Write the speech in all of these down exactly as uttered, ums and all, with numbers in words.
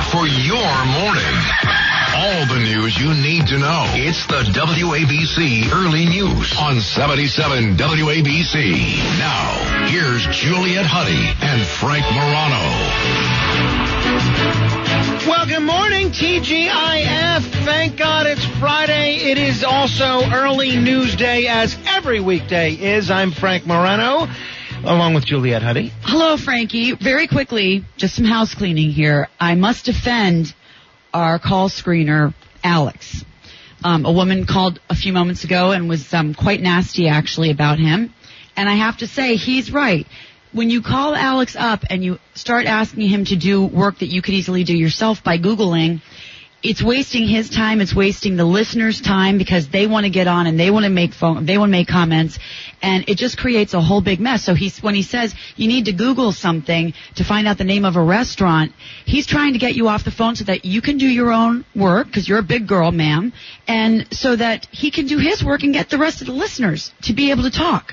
for your morning. All the news you need to know. It's the W A B C Early News on seventy-seven W A B C. Now, here's Juliet Huddy and Frank Morano. Well, good morning, T G I F. Thank God it's Friday. It is also early news day, as every weekday is. I'm Frank Morano, along with Juliet Huddy. Hello, Frankie. Very quickly, just some house cleaning here. I must defend our call screener, Alex. Um, a woman called a few moments ago and was um, quite nasty, actually, about him. And I have to say, he's right. When you call Alex up and you start asking him to do work that you could easily do yourself by Googling, it's wasting his time. It's wasting the listeners' time because they want to get on and they want to make phone, they want to make comments, and it just creates a whole big mess. So he's when he says you need to Google something to find out the name of a restaurant, he's trying to get you off the phone so that you can do your own work because you're a big girl, ma'am, and so that he can do his work and get the rest of the listeners to be able to talk.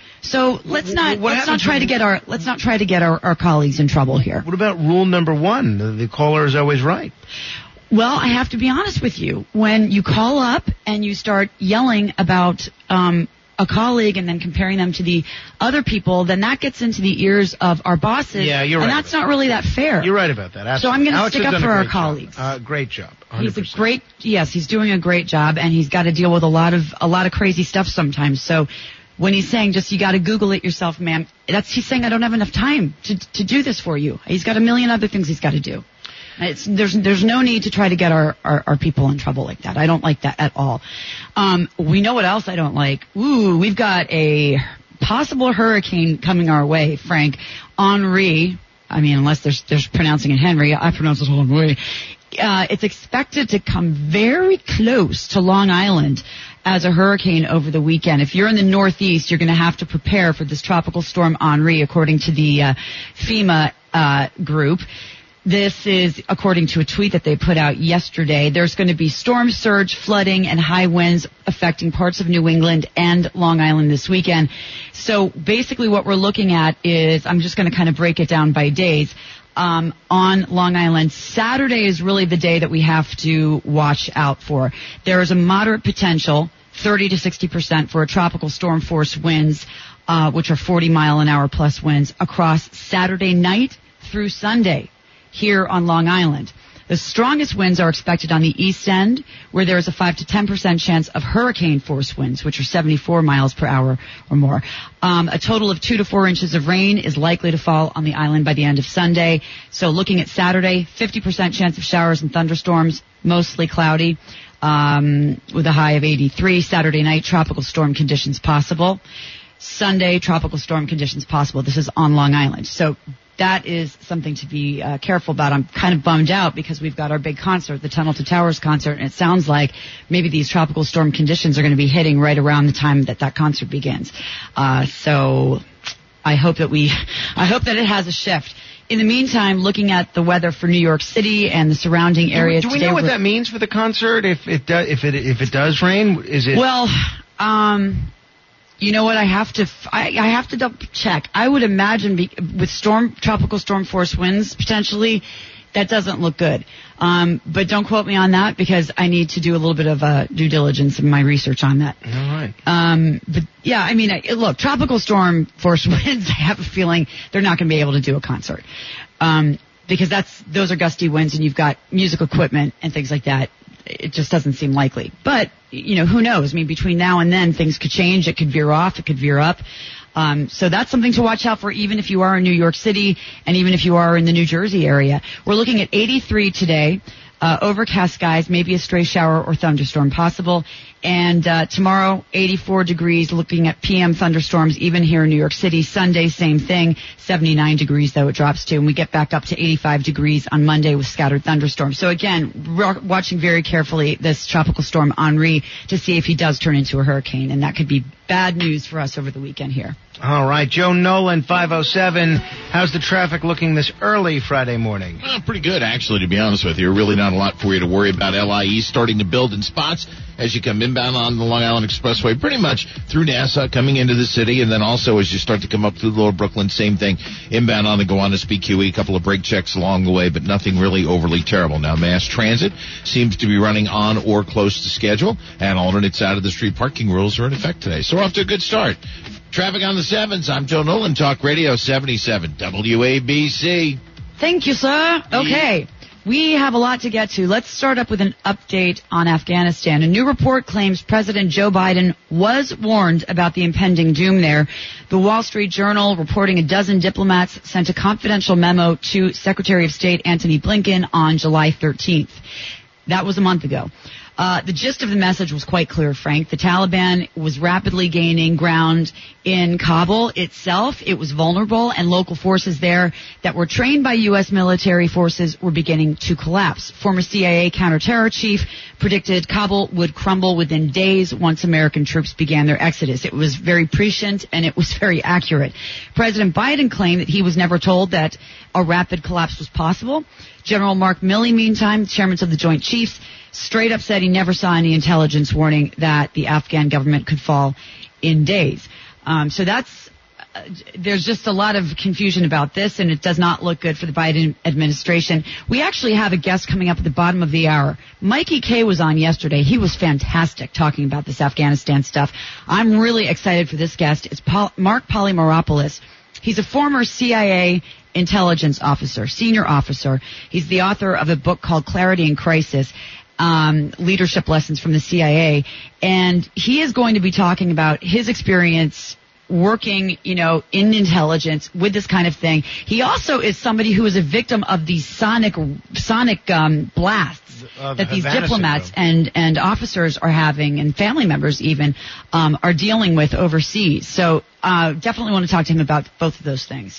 So let's not what let's not try to get our let's not try to get our, our colleagues in trouble here. What about rule number one? The, the caller is always right. Well, I have to be honest with you. When you call up and you start yelling about um, a colleague and then comparing them to the other people, then that gets into the ears of our bosses. Yeah, you're right. And that's not really that fair. You're right about that. Absolutely. So I'm going to stick up for our job. colleagues. Uh, great job. one hundred percent. He's a great, yes, he's doing a great job, and he's got to deal with a lot of a lot of crazy stuff sometimes. So when he's saying just you got to Google it yourself, ma'am, that's he's saying I don't have enough time to to do this for you. He's got a million other things he's got to do. It's, there's there's no need to try to get our, our, our people in trouble like that. I don't like that at all. Um, we know what else I don't like. Ooh, we've got a possible hurricane coming our way, Frank. Henri, I mean, unless there's there's pronouncing it Henry, I pronounce it Henri. Uh, it's expected to come very close to Long Island as a hurricane over the weekend. If you're in the Northeast, you're going to have to prepare for this tropical storm Henri, according to the uh, FEMA uh, group. This is according to a tweet that they put out yesterday. There's going to be storm surge, flooding, and high winds affecting parts of New England and Long Island this weekend. So basically what we're looking at is, I'm just going to kind of break it down by days. Um, on Long Island, Saturday is really the day that we have to watch out for. There is a moderate potential, thirty to sixty percent, for a tropical storm force winds, uh, which are forty mile an hour plus winds across Saturday night through Sunday here on Long Island. The strongest winds are expected on the east end, where there is a five to ten percent chance of hurricane force winds, which are seventy-four miles per hour or more. Um, a total of two to four inches of rain is likely to fall on the island by the end of Sunday. So looking at Saturday, fifty percent chance of showers and thunderstorms, mostly cloudy, um, with a high of eighty-three. Saturday night, tropical storm conditions possible. Sunday, tropical storm conditions possible. This is on Long Island. So that is something to be uh, careful about. I'm kind of bummed out because we've got our big concert, the Tunnel to Towers concert, and it sounds like maybe these tropical storm conditions are going to be hitting right around the time that that concert begins. Uh, so I hope that we, I hope that it has a shift. In the meantime, looking at the weather for New York City and the surrounding areas. Do we, do we know what that means for the concert? If it does, if it if it does rain, is it? Well, um. You know what? I have to. I, I have to double check. I would imagine be, with storm, tropical storm force winds potentially, that doesn't look good. Um, but don't quote me on that because I need to do a little bit of uh, due diligence in my research on that. All right. Um, but yeah, I mean, I, look, tropical storm force winds. I have a feeling they're not going to be able to do a concert um, because that's those are gusty winds, and you've got music equipment and things like that. It just doesn't seem likely. But, you know, who knows? I mean, between now and then, things could change. It could veer off. It could veer up. Um, so that's something to watch out for, even if you are in New York City and even if you are in the New Jersey area. We're looking at eighty-three today. Uh, overcast skies, maybe a stray shower or thunderstorm possible. And uh, tomorrow, eighty-four degrees, looking at P M thunderstorms, even here in New York City. Sunday, same thing, seventy-nine degrees, though, it drops to. And we get back up to eighty-five degrees on Monday with scattered thunderstorms. So, again, we're watching very carefully this tropical storm Henri to see if he does turn into a hurricane. And that could be bad news for us over the weekend here. All right, Joe Nolan, five oh seven. How's the traffic looking this early Friday morning? Well, pretty good, actually, to be honest with you. Really not a lot for you to worry about. L I E starting to build in spots as you come inbound on the Long Island Expressway, pretty much through Nassau, coming into the city, and then also as you start to come up through Lower Brooklyn, same thing, inbound on the Gowanus B Q E, a couple of brake checks along the way, but nothing really overly terrible. Now, mass transit seems to be running on or close to schedule, and alternate side of the street parking rules are in effect today. So we're off to a good start. Traffic on the sevens. I'm Joe Nolan, Talk Radio seventy-seven W A B C. Thank you, sir. Okay. We have a lot to get to. Let's start up with an update on Afghanistan. A new report claims President Joe Biden was warned about the impending doom there. The Wall Street Journal reporting a dozen diplomats sent a confidential memo to Secretary of State Antony Blinken on July thirteenth. That was a month ago. Uh, the gist of the message was quite clear, Frank. The Taliban was rapidly gaining ground in Kabul itself. It was vulnerable, and local forces there that were trained by U S military forces were beginning to collapse. Former C I A counterterror chief predicted Kabul would crumble within days once American troops began their exodus. It was very prescient, and it was very accurate. President Biden claimed that he was never told that a rapid collapse was possible. General Mark Milley, meantime, chairman of the Joint Chiefs, straight up said he never saw any intelligence warning that the Afghan government could fall in days. Um, so that's, uh, there's just a lot of confusion about this, and it does not look good for the Biden administration. We actually have a guest coming up at the bottom of the hour. Mikey K was on yesterday. He was fantastic talking about this Afghanistan stuff. I'm really excited for this guest. It's Paul, Mark Polymeropoulos. He's a former C I A intelligence officer, senior officer. He's the author of a book called Clarity in Crisis. Um, leadership lessons from the C I A, and he is going to be talking about his experience working, you know, in intelligence with this kind of thing. He also is somebody who is a victim of these sonic, sonic um, blasts uh, that these Havana diplomats and and officers are having, and family members even um, are dealing with overseas. So, uh, definitely want to talk to him about both of those things.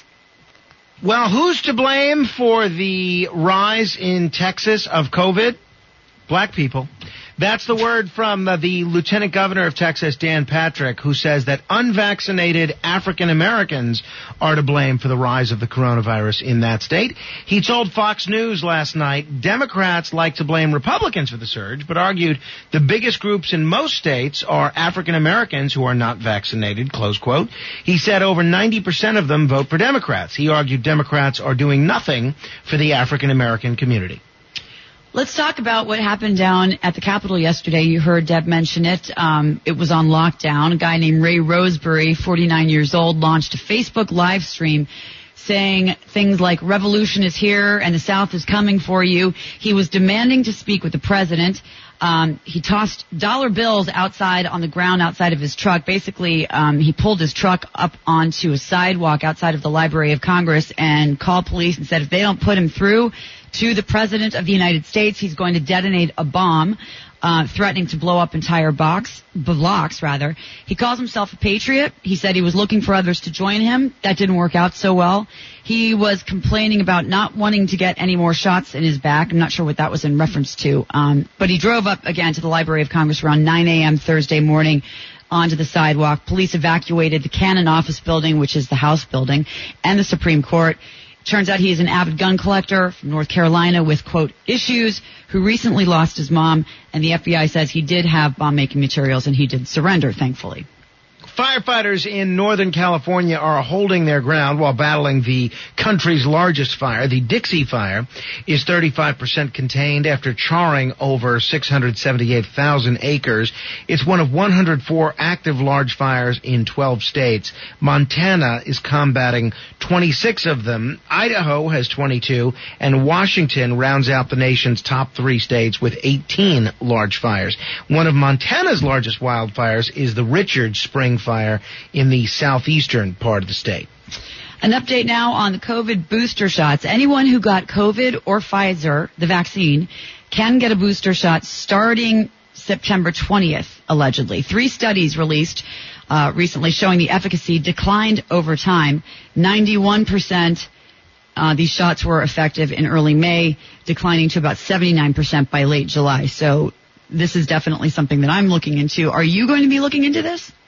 Well, who's to blame for the rise in Texas of COVID? Black people. That's the word from uh, the Lieutenant Governor of Texas, Dan Patrick, who says that unvaccinated African Americans are to blame for the rise of the coronavirus in that state. He told Fox News last night Democrats like to blame Republicans for the surge, but argued the biggest groups in most states are African Americans who are not vaccinated, close quote. He said over ninety percent of them vote for Democrats. He argued Democrats are doing nothing for the African American community. Let's talk about what happened down at the Capitol yesterday. You heard Deb mention it. Um, it was on lockdown. A guy named Ray Roseberry, forty-nine years old, launched a Facebook live stream saying things like revolution is here and the South is coming for you. He was demanding to speak with the president. Um, he tossed dollar bills outside on the ground outside of his truck. Basically, um, he pulled his truck up onto a sidewalk outside of the Library of Congress and called police and said if they don't put him through to the President of the United States, he's going to detonate a bomb, uh, threatening to blow up entire box, blocks, rather. He calls himself a patriot. He said he was looking for others to join him. That didn't work out so well. He was complaining about not wanting to get any more shots in his back. I'm not sure what that was in reference to. Um, but he drove up again to the Library of Congress around nine a.m. Thursday morning onto the sidewalk. Police evacuated the Cannon office building, which is the House building, and the Supreme Court. Turns out he is an avid gun collector from North Carolina with, quote, issues, who recently lost his mom, and the F B I says he did have bomb-making materials and he did surrender, thankfully. Firefighters in Northern California are holding their ground while battling the country's largest fire. The Dixie Fire is thirty-five percent contained after charring over six hundred seventy-eight thousand acres. It's one of one hundred four active large fires in twelve states. Montana is combating twenty-six of them. Idaho has twenty-two, and Washington rounds out the nation's top three states with eighteen large fires. One of Montana's largest wildfires is the Richards Spring Fire in the southeastern part of the state. An update now on the COVID booster shots. Anyone who got COVID or Pfizer, the vaccine, can get a booster shot starting September twentieth, allegedly. Three studies released uh, recently showing the efficacy declined over time. ninety-one percent uh, these shots were effective in early May, declining to about seventy-nine percent by late July. So this is definitely something that I'm looking into. Are you going to be looking into this?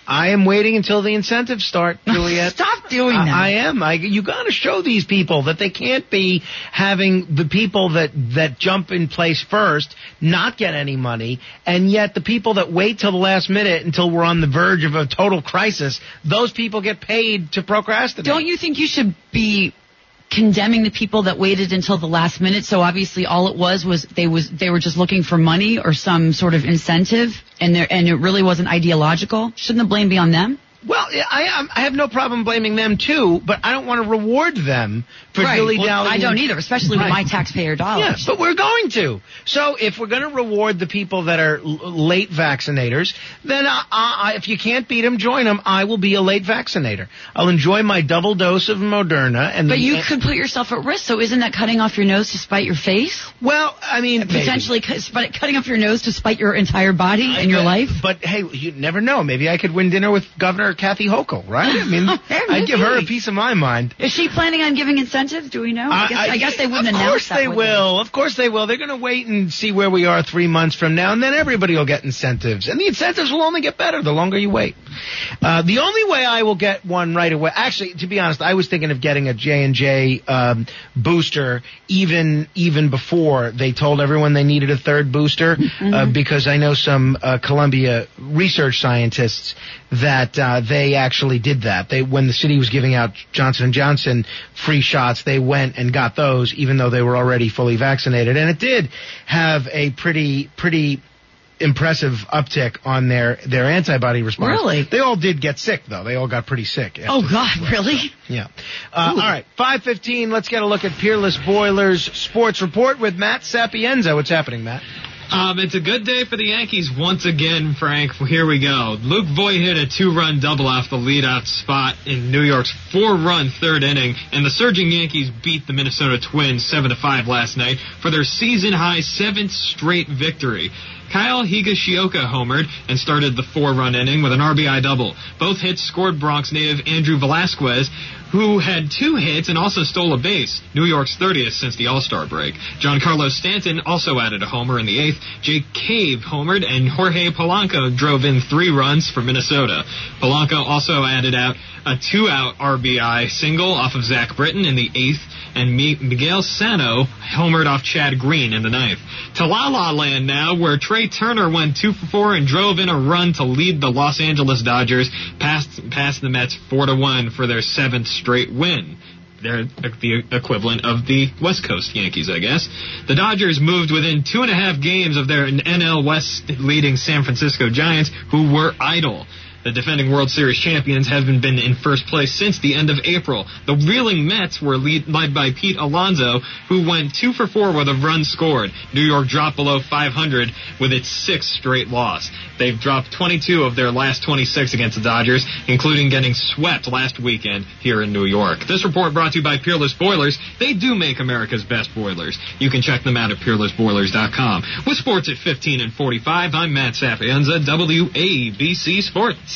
I am waiting until the incentives start, Juliet. Stop doing that. I, I am. I, you got to show these people that they can't be having the people that, that jump in place first not get any money, and yet the people that wait till the last minute until we're on the verge of a total crisis, those people get paid to procrastinate. Don't you think you should be condemning the people that waited until the last minute? So obviously all it was was they was they were just looking for money or some sort of incentive, and there and it really wasn't ideological. Shouldn't the blame be on them? Well, I, I have no problem blaming them, too, but I don't want to reward them for right. dilly-dallying. Well, I don't either, especially right. with my taxpayer dollars. Yeah, but we're going to. So if we're going to reward the people that are l- late vaccinators, then I, I, if you can't beat them, join them. I will be a late vaccinator. I'll enjoy my double dose of Moderna. And But the, you could put yourself at risk, so isn't that cutting off your nose to spite your face? Well, I mean, potentially cut, cutting off your nose to spite your entire body I, and your life? But, hey, you never know. Maybe I could win dinner with Governor Kathy Hochul. Right? I mean, I'd give her a piece of my mind. Is she planning on giving incentives? Do we know? I guess, I, I guess they wouldn't announce that. Of course they will. Of course they will. They're going to wait and see where we are three months from now, and then everybody will get incentives. And the incentives will only get better the longer you wait. Uh, the only way I will get one right away, actually, to be honest, I was thinking of getting a J and J um, booster even even before they told everyone they needed a third booster, mm-hmm. uh, because I know some uh, Columbia research scientists that uh, they actually did that. They, when the city was giving out Johnson and Johnson free shots, they went and got those, even though they were already fully vaccinated. And it did have a pretty, pretty impressive uptick on their, their antibody response. Really? They all did get sick, though. They all got pretty sick. Oh, God, really? Yeah. Uh, all right, five fifteen, let's get a look at Peerless Boilers Sports Report with Matt Sapienza. What's happening, Matt? Um, it's a good day for the Yankees once again, Frank. Here we go. Luke Voit hit a two-run double off the leadoff spot in New York's four-run third inning, and the surging Yankees beat the Minnesota Twins seven to five last night for their season-high seventh straight victory. Kyle Higashioka homered and started the four-run inning with an R B I double. Both hits scored Bronx native Andrew Velasquez, who had two hits and also stole a base, New York's thirtieth since the All-Star break. Giancarlo Stanton also added a homer in the eighth. Jake Cave homered, and Jorge Polanco drove in three runs for Minnesota. Polanco also added out a two-out R B I single off of Zach Britton in the eighth, and Miguel Sano homered off Chad Green in the ninth. To La La Land now, where Trey Turner went two for four and drove in a run to lead the Los Angeles Dodgers past, past the Mets four to one for their seventh straight win. They're the equivalent of the West Coast Yankees, I guess. The Dodgers moved within two and a half games of their N L West leading San Francisco Giants, who were idle. The defending World Series champions haven't been in first place since the end of April. The reeling Mets were lead, led by Pete Alonso, who went two for four with a run scored. New York dropped below five hundred with its sixth straight loss. They've dropped twenty-two of their last twenty-six against the Dodgers, including getting swept last weekend here in New York. This report brought to you by Peerless Boilers. They do make America's best boilers. You can check them out at peerless boilers dot com. With sports at fifteen and forty-five, I'm Matt Sapienza, W A B C Sports.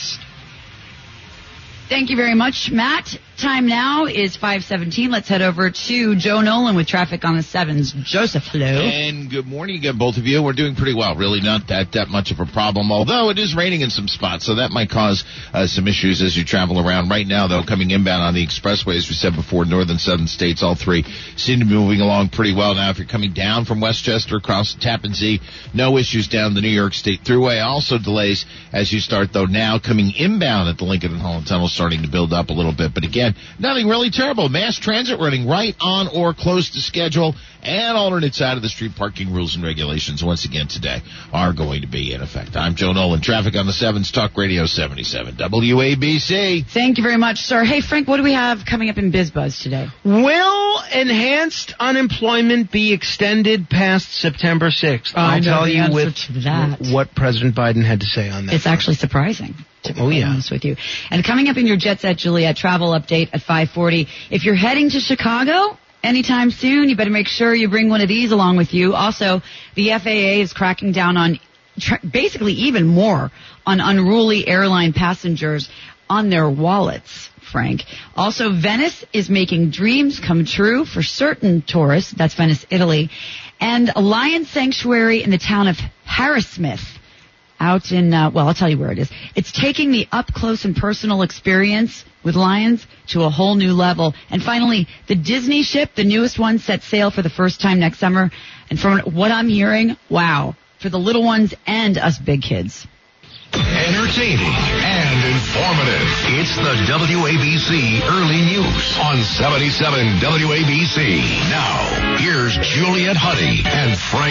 Thank you very much, Matt. Time now is five seventeen. Let's head over to Joe Nolan with traffic on the sevens. Joseph, hello. And good morning again, both of you. We're doing pretty well. Really not that, that much of a problem, although it is raining in some spots, so that might cause uh, some issues as you travel around. Right now, though, coming inbound on the expressway, as we said before, northern, southern states, all three seem to be moving along pretty well. Now, if you're coming down from Westchester across Tappan Zee, no issues down the New York State Thruway. Also delays as you start, though, now coming inbound at the Lincoln and Holland Tunnel, starting to build up a little bit. But again, nothing really terrible. Mass transit running right on or close to schedule, and alternate side of the street parking rules and regulations once again today are going to be in effect. I'm Joe Nolan. Traffic on the sevens, Talk Radio seventy-seven W A B C. Thank you very much, sir. Hey, Frank, what do we have coming up in BizBuzz today? Will enhanced unemployment be extended past September sixth? Oh, I'll tell you with that. what President Biden had to say on that. It's actually surprising, to be oh, yeah. honest with you. And coming up in your Jet Set Juliet travel update at five forty, if you're heading to Chicago anytime soon, you better make sure you bring one of these along with you. Also, the F A A is cracking down on tra- basically even more on unruly airline passengers on their wallets, Frank. Also, Venice is making dreams come true for certain tourists. That's Venice, Italy. And a lion sanctuary in the town of Harrismith out in, uh, well, I'll tell you where it is. It's taking the up-close and personal experience with lions to a whole new level. And finally, the Disney ship, the newest one, sets sail for the first time next summer. And from what I'm hearing, wow, for the little ones and us big kids. Entertaining and informative. It's the W A B C Early News on seventy-seven W A B C. Now, here's Juliet Huddy and Frank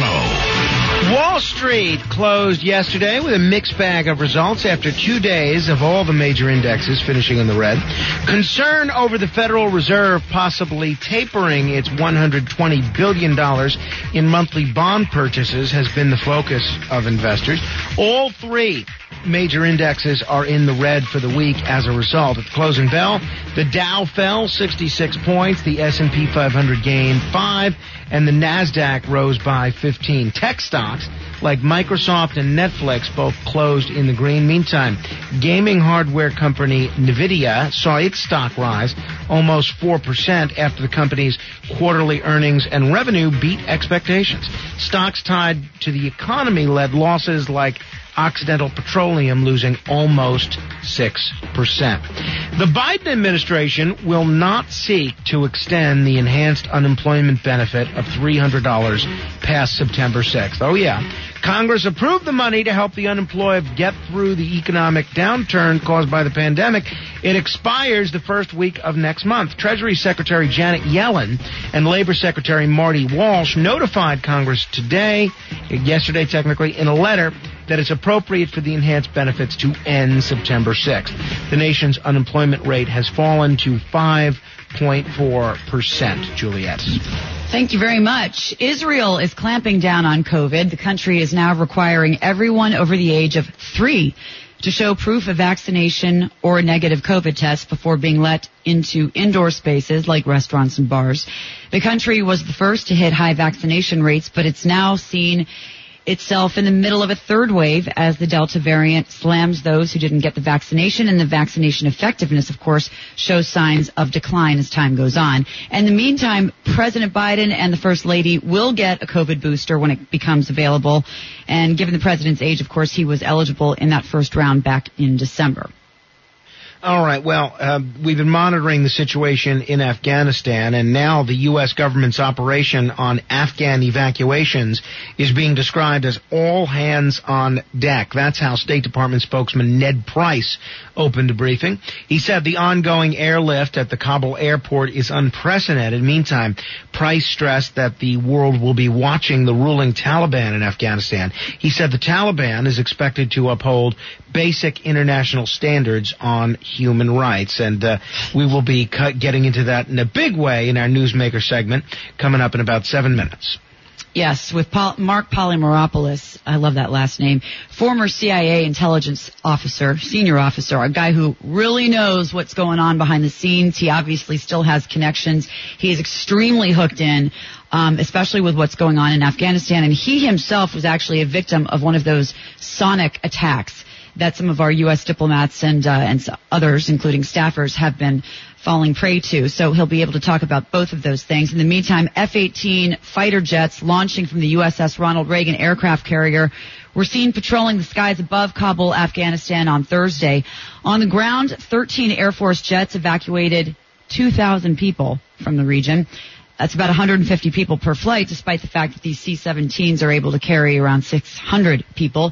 Morano. Wall Street closed yesterday with a mixed bag of results after two days of all the major indexes finishing in the red. Concern over the Federal Reserve possibly tapering its one hundred twenty billion dollars in monthly bond purchases has been the focus of investors. All three major indexes are in the red for the week as a result. At the closing bell, the Dow fell sixty-six points, the S and P five hundred gained five, and the NASDAQ rose by fifteen. Tech stocks like Microsoft and Netflix both closed in the green. Meantime, gaming hardware company Nvidia saw its stock rise almost four percent after the company's quarterly earnings and revenue beat expectations. Stocks tied to the economy led losses like Occidental Petroleum losing almost six percent. The Biden administration will not seek to extend the enhanced unemployment benefit of three hundred dollars past September sixth. Oh, yeah. Congress approved the money to help the unemployed get through the economic downturn caused by the pandemic. It expires the first week of next month. Treasury Secretary Janet Yellen and Labor Secretary Marty Walsh notified Congress today, yesterday technically, in a letter that it's appropriate for the enhanced benefits to end September sixth. The nation's unemployment rate has fallen to five point four percent. Juliet. Thank you very much. Israel is clamping down on COVID. The country is now requiring everyone over the age of three to show proof of vaccination or a negative COVID test before being let into indoor spaces like restaurants and bars. The country was the first to hit high vaccination rates, but it's now seen itself in the middle of a third wave as the Delta variant slams those who didn't get the vaccination, and the vaccination effectiveness, of course, shows signs of decline as time goes on. In the meantime, President Biden and the First Lady will get a COVID booster when it becomes available, and given the president's age, of course, he was eligible in that first round back in December. All right. Well, uh, we've been monitoring the situation in Afghanistan, and now the U S government's operation on Afghan evacuations is being described as all hands on deck. That's how State Department spokesman Ned Price opened a briefing. He said the ongoing airlift at the Kabul airport is unprecedented. Meantime, Price stressed that the world will be watching the ruling Taliban in Afghanistan. He said the Taliban is expected to uphold basic international standards on human rights, and uh, we will be cut, getting into that in a big way in our Newsmaker segment coming up in about seven minutes. Yes, with Paul, Mark Polymeropoulos, I love that last name, former C I A intelligence officer, senior officer, a guy who really knows what's going on behind the scenes. He obviously still has connections. He is extremely hooked in, um, especially with what's going on in Afghanistan, and he himself was actually a victim of one of those sonic attacks that some of our U S diplomats and uh, and others, including staffers, have been falling prey to. So he'll be able to talk about both of those things. In the meantime, F eighteen fighter jets launching from the U S S Ronald Reagan aircraft carrier were seen patrolling the skies above Kabul, Afghanistan on Thursday. On the ground, thirteen Air Force jets evacuated two thousand people from the region. That's about one hundred fifty people per flight, despite the fact that these C seventeens are able to carry around six hundred people.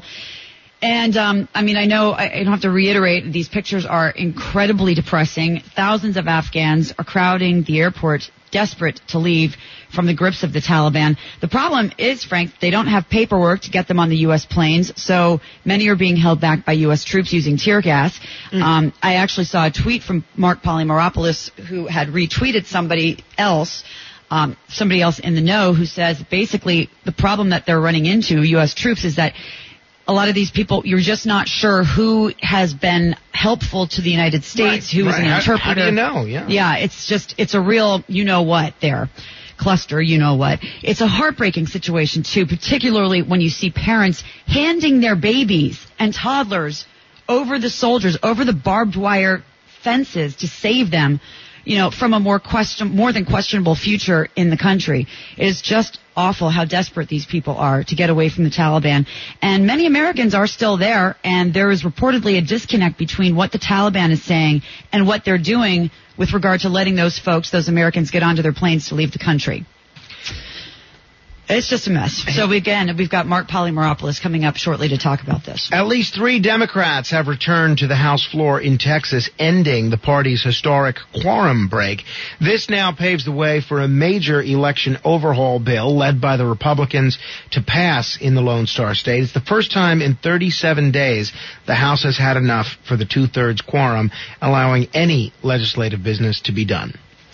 And, um, I mean, I know I, I don't have to reiterate, these pictures are incredibly depressing. Thousands of Afghans are crowding the airport, desperate to leave from the grips of the Taliban. The problem is, Frank, they don't have paperwork to get them on the U S planes, so many are being held back by U S troops using tear gas. Mm. Um, I actually saw a tweet from Mark Polymeropoulos, who had retweeted somebody else, um, somebody else in the know, who says basically the problem that they're running into, U S troops, is that a lot of these people, you're just not sure who has been helpful to the United States, right, who right. is an how, interpreter. How do you know? Yeah. Yeah, it's just, it's a real, you know what, there. Cluster, you know what. It's a heartbreaking situation, too, particularly when you see parents handing their babies and toddlers over the soldiers, over the barbed wire fences to save them. you know, from a more question, more than questionable future in the country. It is just awful how desperate these people are to get away from the Taliban. And many Americans are still there, and there is reportedly a disconnect between what the Taliban is saying and what they're doing with regard to letting those folks, those Americans, get onto their planes to leave the country. It's just a mess. So again, we've got Mark Polymeropoulos coming up shortly to talk about this. At least three Democrats have returned to the House floor in Texas, ending the party's historic quorum break. This now paves the way for a major election overhaul bill led by the Republicans to pass in the Lone Star State. It's the first time in thirty-seven days the House has had enough for the two-thirds quorum, allowing any legislative business to be done.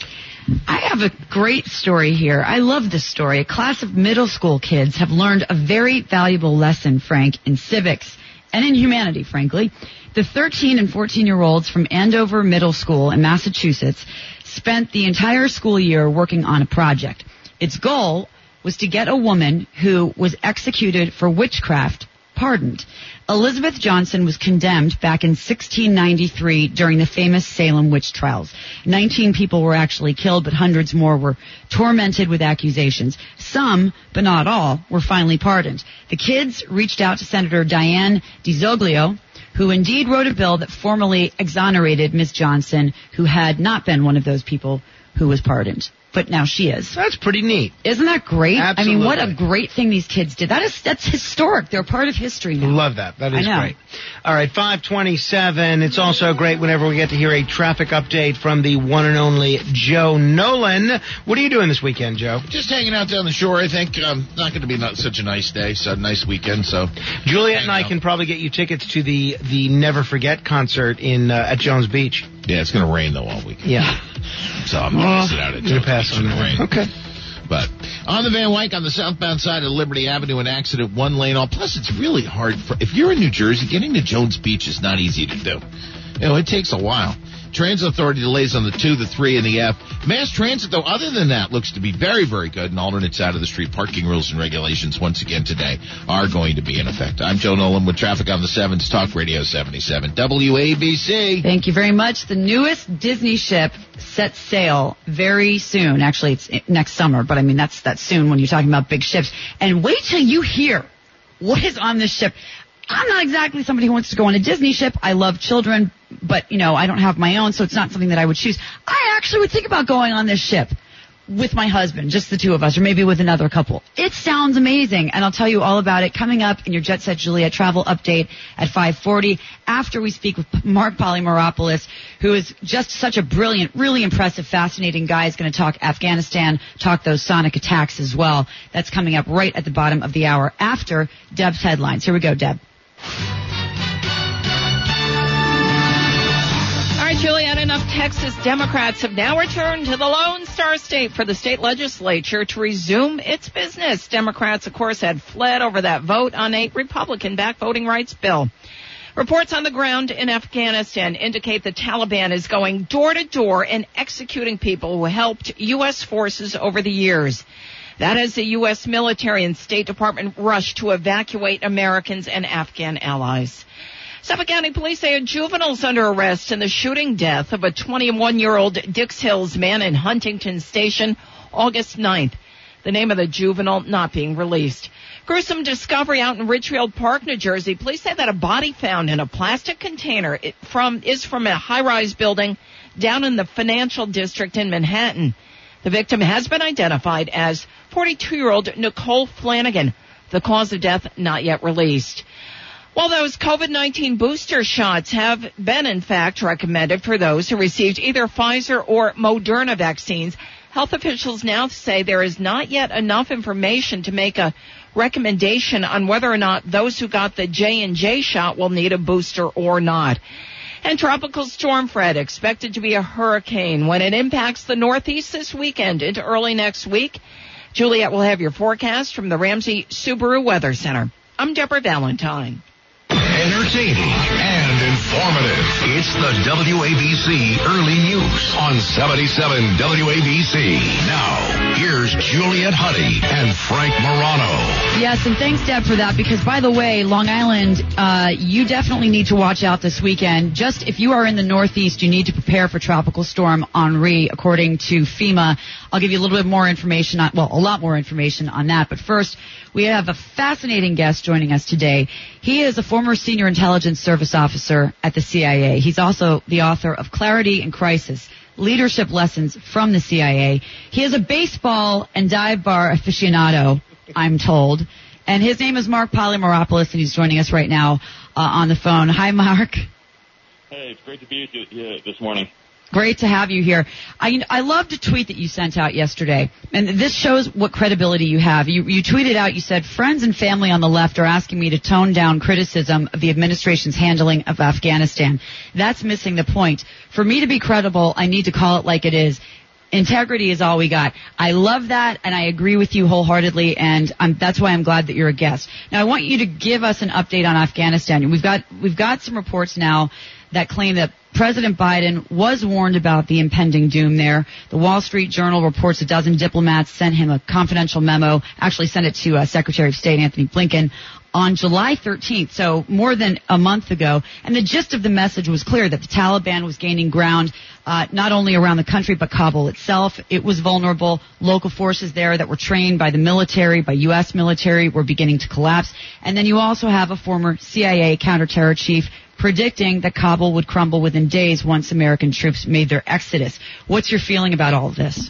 I have a great story here. I love this story. A class of middle school kids have learned a very valuable lesson, Frank, in civics and in humanity, frankly. The thirteen and fourteen-year-olds from Andover Middle School in Massachusetts spent the entire school year working on a project. Its goal was to get a woman who was executed for witchcraft pardoned. Elizabeth Johnson was condemned back in sixteen ninety-three during the famous Salem witch trials. Nineteen people were actually killed, but hundreds more were tormented with accusations. Some, but not all, were finally pardoned. The kids reached out to Senator Diane DiZoglio, who indeed wrote a bill that formally exonerated Miz Johnson, who had not been one of those people who was pardoned. But now she is. That's pretty neat. Isn't that great? Absolutely. I mean, what a great thing these kids did. That is, that's historic. They're part of history now. Love that. That is great. All right, five twenty-seven. It's also great whenever we get to hear a traffic update from the one and only Joe Nolan. What are you doing this weekend, Joe? Just hanging out down the shore, I think. Um, not going to be not such a nice day, so a nice weekend. So Juliet and I out. can probably get you tickets to the, the Never Forget concert in uh, at Jones Beach. Yeah, it's going to rain, though, all weekend. Yeah. So I'm going to sit out at Jones pass Beach on in the rain. Okay. But on the Van Wyck on the southbound side of Liberty Avenue, an accident, one lane all. Plus, it's really hard. For, if you're in New Jersey, getting to Jones Beach is not easy to do. You know, it takes a while. Transit Authority delays on the two, the three, and the F. Mass Transit, though, other than that, looks to be very, very good. And alternate side of the street parking rules and regulations, once again today, are going to be in effect. I'm Joe Nolan with traffic on the sevens, Talk Radio seventy-seven, W A B C. Thank you very much. The newest Disney ship sets sail very soon. Actually, it's next summer, but I mean, that's, that's soon when you're talking about big ships. And wait till you hear what is on this ship. I'm not exactly somebody who wants to go on a Disney ship. I love children, but, you know, I don't have my own, so it's not something that I would choose. I actually would think about going on this ship with my husband, just the two of us, or maybe with another couple. It sounds amazing, and I'll tell you all about it coming up in your Jet Set Juliet travel update at five forty, after we speak with Mark Polymeropoulos, who is just such a brilliant, really impressive, fascinating guy. He's going to talk Afghanistan, talk those sonic attacks as well. That's coming up right at the bottom of the hour after Deb's headlines. Here we go, Deb. All right, Juliet, enough Texas Democrats have now returned to the Lone Star State for the state legislature to resume its business. Democrats, of course, had fled over that vote on a Republican-backed voting rights bill. Reports on the ground in Afghanistan indicate the Taliban is going door to door and executing people who helped U S forces over the years. That as the U S military and State Department rush to evacuate Americans and Afghan allies. Suffolk County Police say a juvenile is under arrest in the shooting death of a twenty-one-year-old Dix Hills man in Huntington Station August ninth. The name of the juvenile not being released. Gruesome discovery out in Ridgefield Park, New Jersey. Police say that a body found in a plastic container from is from a high-rise building down in the financial district in Manhattan. The victim has been identified as forty-two-year-old Nicole Flanagan. The cause of death not yet released. While those COVID nineteen booster shots have been, in fact, recommended for those who received either Pfizer or Moderna vaccines, health officials now say there is not yet enough information to make a recommendation on whether or not those who got the J and J shot will need a booster or not. And Tropical Storm Fred expected to be a hurricane when it impacts the Northeast this weekend into early next week. Juliet will have your forecast from the Ramsey Subaru Weather Center. I'm Deborah Valentine. entertaining, and informative. It's the W A B C Early News on seventy-seven W A B C. Now, here's Juliet Huddy and Frank Morano. Yes, and thanks, Deb, for that, because, by the way, Long Island, uh, you definitely need to watch out this weekend. Just if you are in the Northeast, you need to prepare for Tropical Storm Henri, according to FEMA. I'll give you a little bit more information on, well, a lot more information on that. But first, we have a fascinating guest joining us today. He is a former senior intelligence service officer at the C I A. He's also the author of Clarity in Crisis, Leadership Lessons from the C I A. He is a baseball and dive bar aficionado, I'm told. And his name is Mark Polymeropoulos, and he's joining us right now uh, on the phone. Hi, Mark. Hey, it's great to be with you this morning. Great to have you here. I, I loved a tweet that you sent out yesterday, and this shows what credibility you have. You, you tweeted out, you said, friends and family on the left are asking me to tone down criticism of the administration's handling of Afghanistan. That's missing the point. For me to be credible, I need to call it like it is. Integrity is all we got. I love that, and I agree with you wholeheartedly, and I'm, that's why I'm glad that you're a guest. Now, I want you to give us an update on Afghanistan. We've got we've got some reports now that claim that President Biden was warned about the impending doom there. The Wall Street Journal reports a dozen diplomats sent him a confidential memo, actually sent it to uh, Secretary of State Anthony Blinken on July thirteenth, so more than a month ago. And the gist of the message was clear, that the Taliban was gaining ground uh, not only around the country but Kabul itself. It was vulnerable. Local forces there that were trained by the military, by U S military, were beginning to collapse. And then you also have a former C I A counterterror chief predicting that Kabul would crumble within days once American troops made their exodus. What's your feeling about all of this?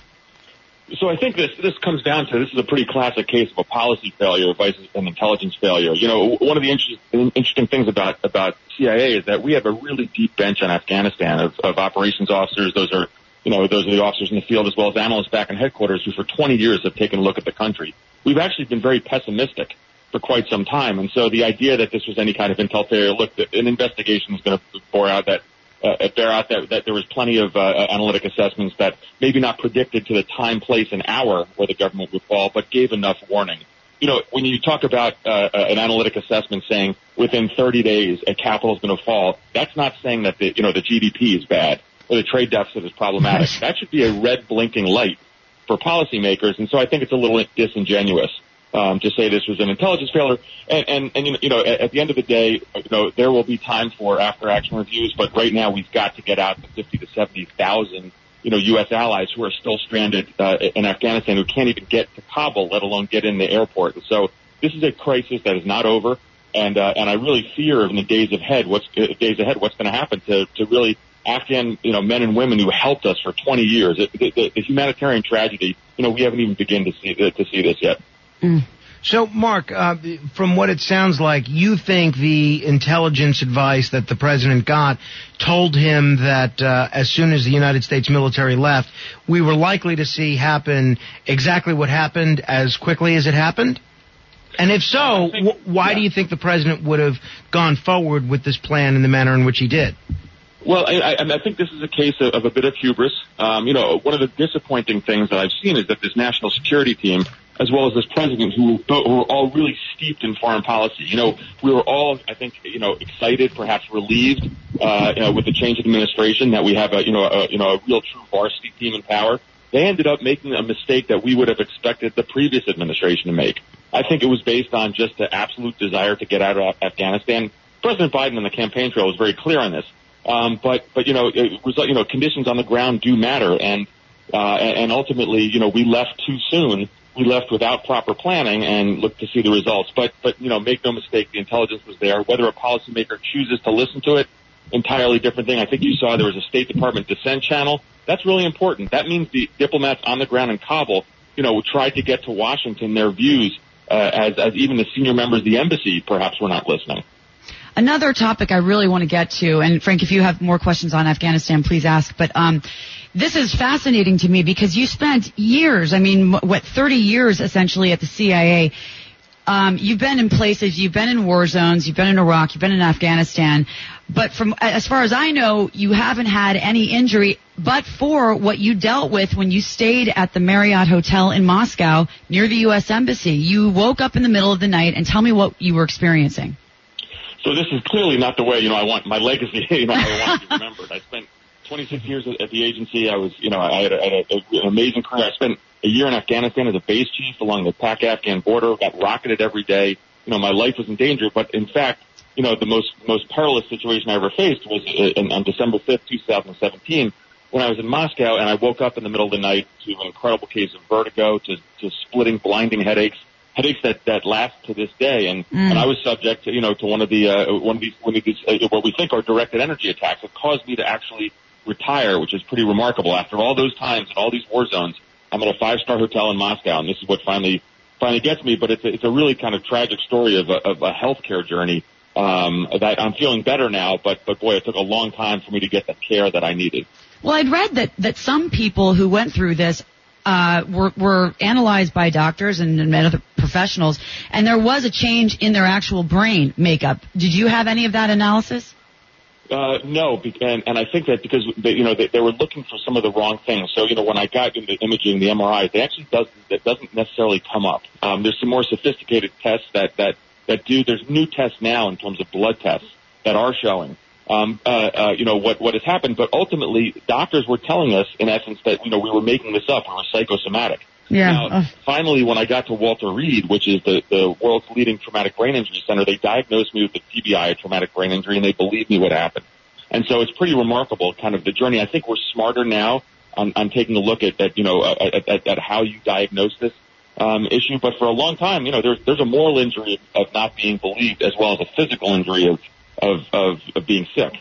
So I think this this comes down to, this is a pretty classic case of a policy failure versus an intelligence failure. You know, one of the interesting, interesting things about, about C I A is that we have a really deep bench on Afghanistan of, of operations officers. Those are, you know, those are the officers in the field, as well as analysts back in headquarters who for twenty years have taken a look at the country. We've actually been very pessimistic for quite some time. And so the idea that this was any kind of intel failure, look, an investigation is going to bore out that Uh, bear out that, that there was plenty of uh, analytic assessments that maybe not predicted to the time, place, and hour where the government would fall, but gave enough warning. You know, when you talk about uh, an analytic assessment saying within thirty days a capital is going to fall, that's not saying that the, you know, the G D P is bad or the trade deficit is problematic. That should be a red blinking light for policymakers, and so I think it's a little disingenuous Um, to say this was an intelligence failure. And, and, and you know, at, at the end of the day, you know, there will be time for after-action reviews, but right now we've got to get out the fifty to seventy thousand, you know, U S allies who are still stranded uh, in Afghanistan, who can't even get to Kabul, let alone get in the airport. And so this is a crisis that is not over, and uh, and I really fear in the days ahead what's uh, days ahead what's going to happen to to really Afghan, you know, men and women who helped us for twenty years. It, the, the, the humanitarian tragedy, you know, we haven't even begun to see uh, to see this yet. Mm. So, Mark, uh, from what it sounds like, you think the intelligence advice that the president got told him that uh, as soon as the United States military left, we were likely to see happen exactly what happened as quickly as it happened? And if so, think, w- why yeah. do you think the president would have gone forward with this plan in the manner in which he did? Well, I, I, I think this is a case of, of a bit of hubris. Um, you know, one of the disappointing things that I've seen is that this national security team, as well as this president, who, who were all really steeped in foreign policy. You know, we were all, I think, you know, excited, perhaps relieved, uh, you know, with the change of administration that we have a, you know, a, you know, a real true varsity team in power. They ended up making a mistake that we would have expected the previous administration to make. I think it was based on just the absolute desire to get out of Afghanistan. President Biden on the campaign trail was very clear on this. Um, but, but, you know, it was, you know, conditions on the ground do matter. And, uh, and ultimately, you know, we left too soon. We left without proper planning and looked to see the results. But, but you know, make no mistake, the intelligence was there. Whether a policymaker chooses to listen to it, entirely different thing. I think you saw there was a State Department dissent channel. That's really important. That means the diplomats on the ground in Kabul, you know, tried to get to Washington their views uh, as, as even the senior members of the embassy perhaps were not listening. Another topic I really want to get to, and Frank, if you have more questions on Afghanistan, please ask, but um, this is fascinating to me because you spent years, I mean, what, thirty years essentially at the C I A. Um, you've been in places, you've been in war zones, you've been in Iraq, you've been in Afghanistan, but from as far as I know, you haven't had any injury but for what you dealt with when you stayed at the Marriott Hotel in Moscow near the U S Embassy. You woke up in the middle of the night, and tell me what you were experiencing. So this is clearly not the way, you know, I want my legacy, you know, I want to be remembered. I spent twenty-six years at the agency. I was, you know, I had, a, I had a, an amazing career. I spent a year in Afghanistan as a base chief along the Pak-Afghan border, got rocketed every day. You know, my life was in danger, but in fact, you know, the most, most perilous situation I ever faced was in, on December fifth, twenty seventeen, when I was in Moscow and I woke up in the middle of the night to an incredible case of vertigo, to, to splitting, blinding headaches. Headaches that, that last to this day, and, mm. and I was subject to, you know, to one of the, uh, one of these, one of these, uh, what we think are directed energy attacks. It caused me to actually retire, which is pretty remarkable. After all those times and all these war zones, I'm at a five-star hotel in Moscow, and this is what finally, finally gets me, but it's a, it's a really kind of tragic story of a, of a healthcare journey, um, that I'm feeling better now, but, but boy, it took a long time for me to get the care that I needed. Well, I'd read that, that some people who went through this Uh, were, were analyzed by doctors and, and other professionals, and there was a change in their actual brain makeup. Did you have any of that analysis? Uh, no, and, and I think that because they, you know they, they were looking for some of the wrong things. So you know when I got into imaging, the M R I, they actually does that doesn't necessarily come up. Um, there's some more sophisticated tests that that that do. There's new tests now in terms of blood tests that are showing. Um, uh, uh, you know, what, what has happened, but ultimately doctors were telling us in essence that, you know, we were making this up, we were psychosomatic. Yeah. Now, uh. finally, when I got to Walter Reed, which is the, the world's leading traumatic brain injury center, they diagnosed me with a T B I, a traumatic brain injury, and they believed me what happened. And so it's pretty remarkable, kind of the journey. I think we're smarter now on, on taking a look at, at you know, at, at, at how you diagnose this, um, issue. But for a long time, you know, there's, there's a moral injury of not being believed as well as a physical injury of, Of, of, of being sick.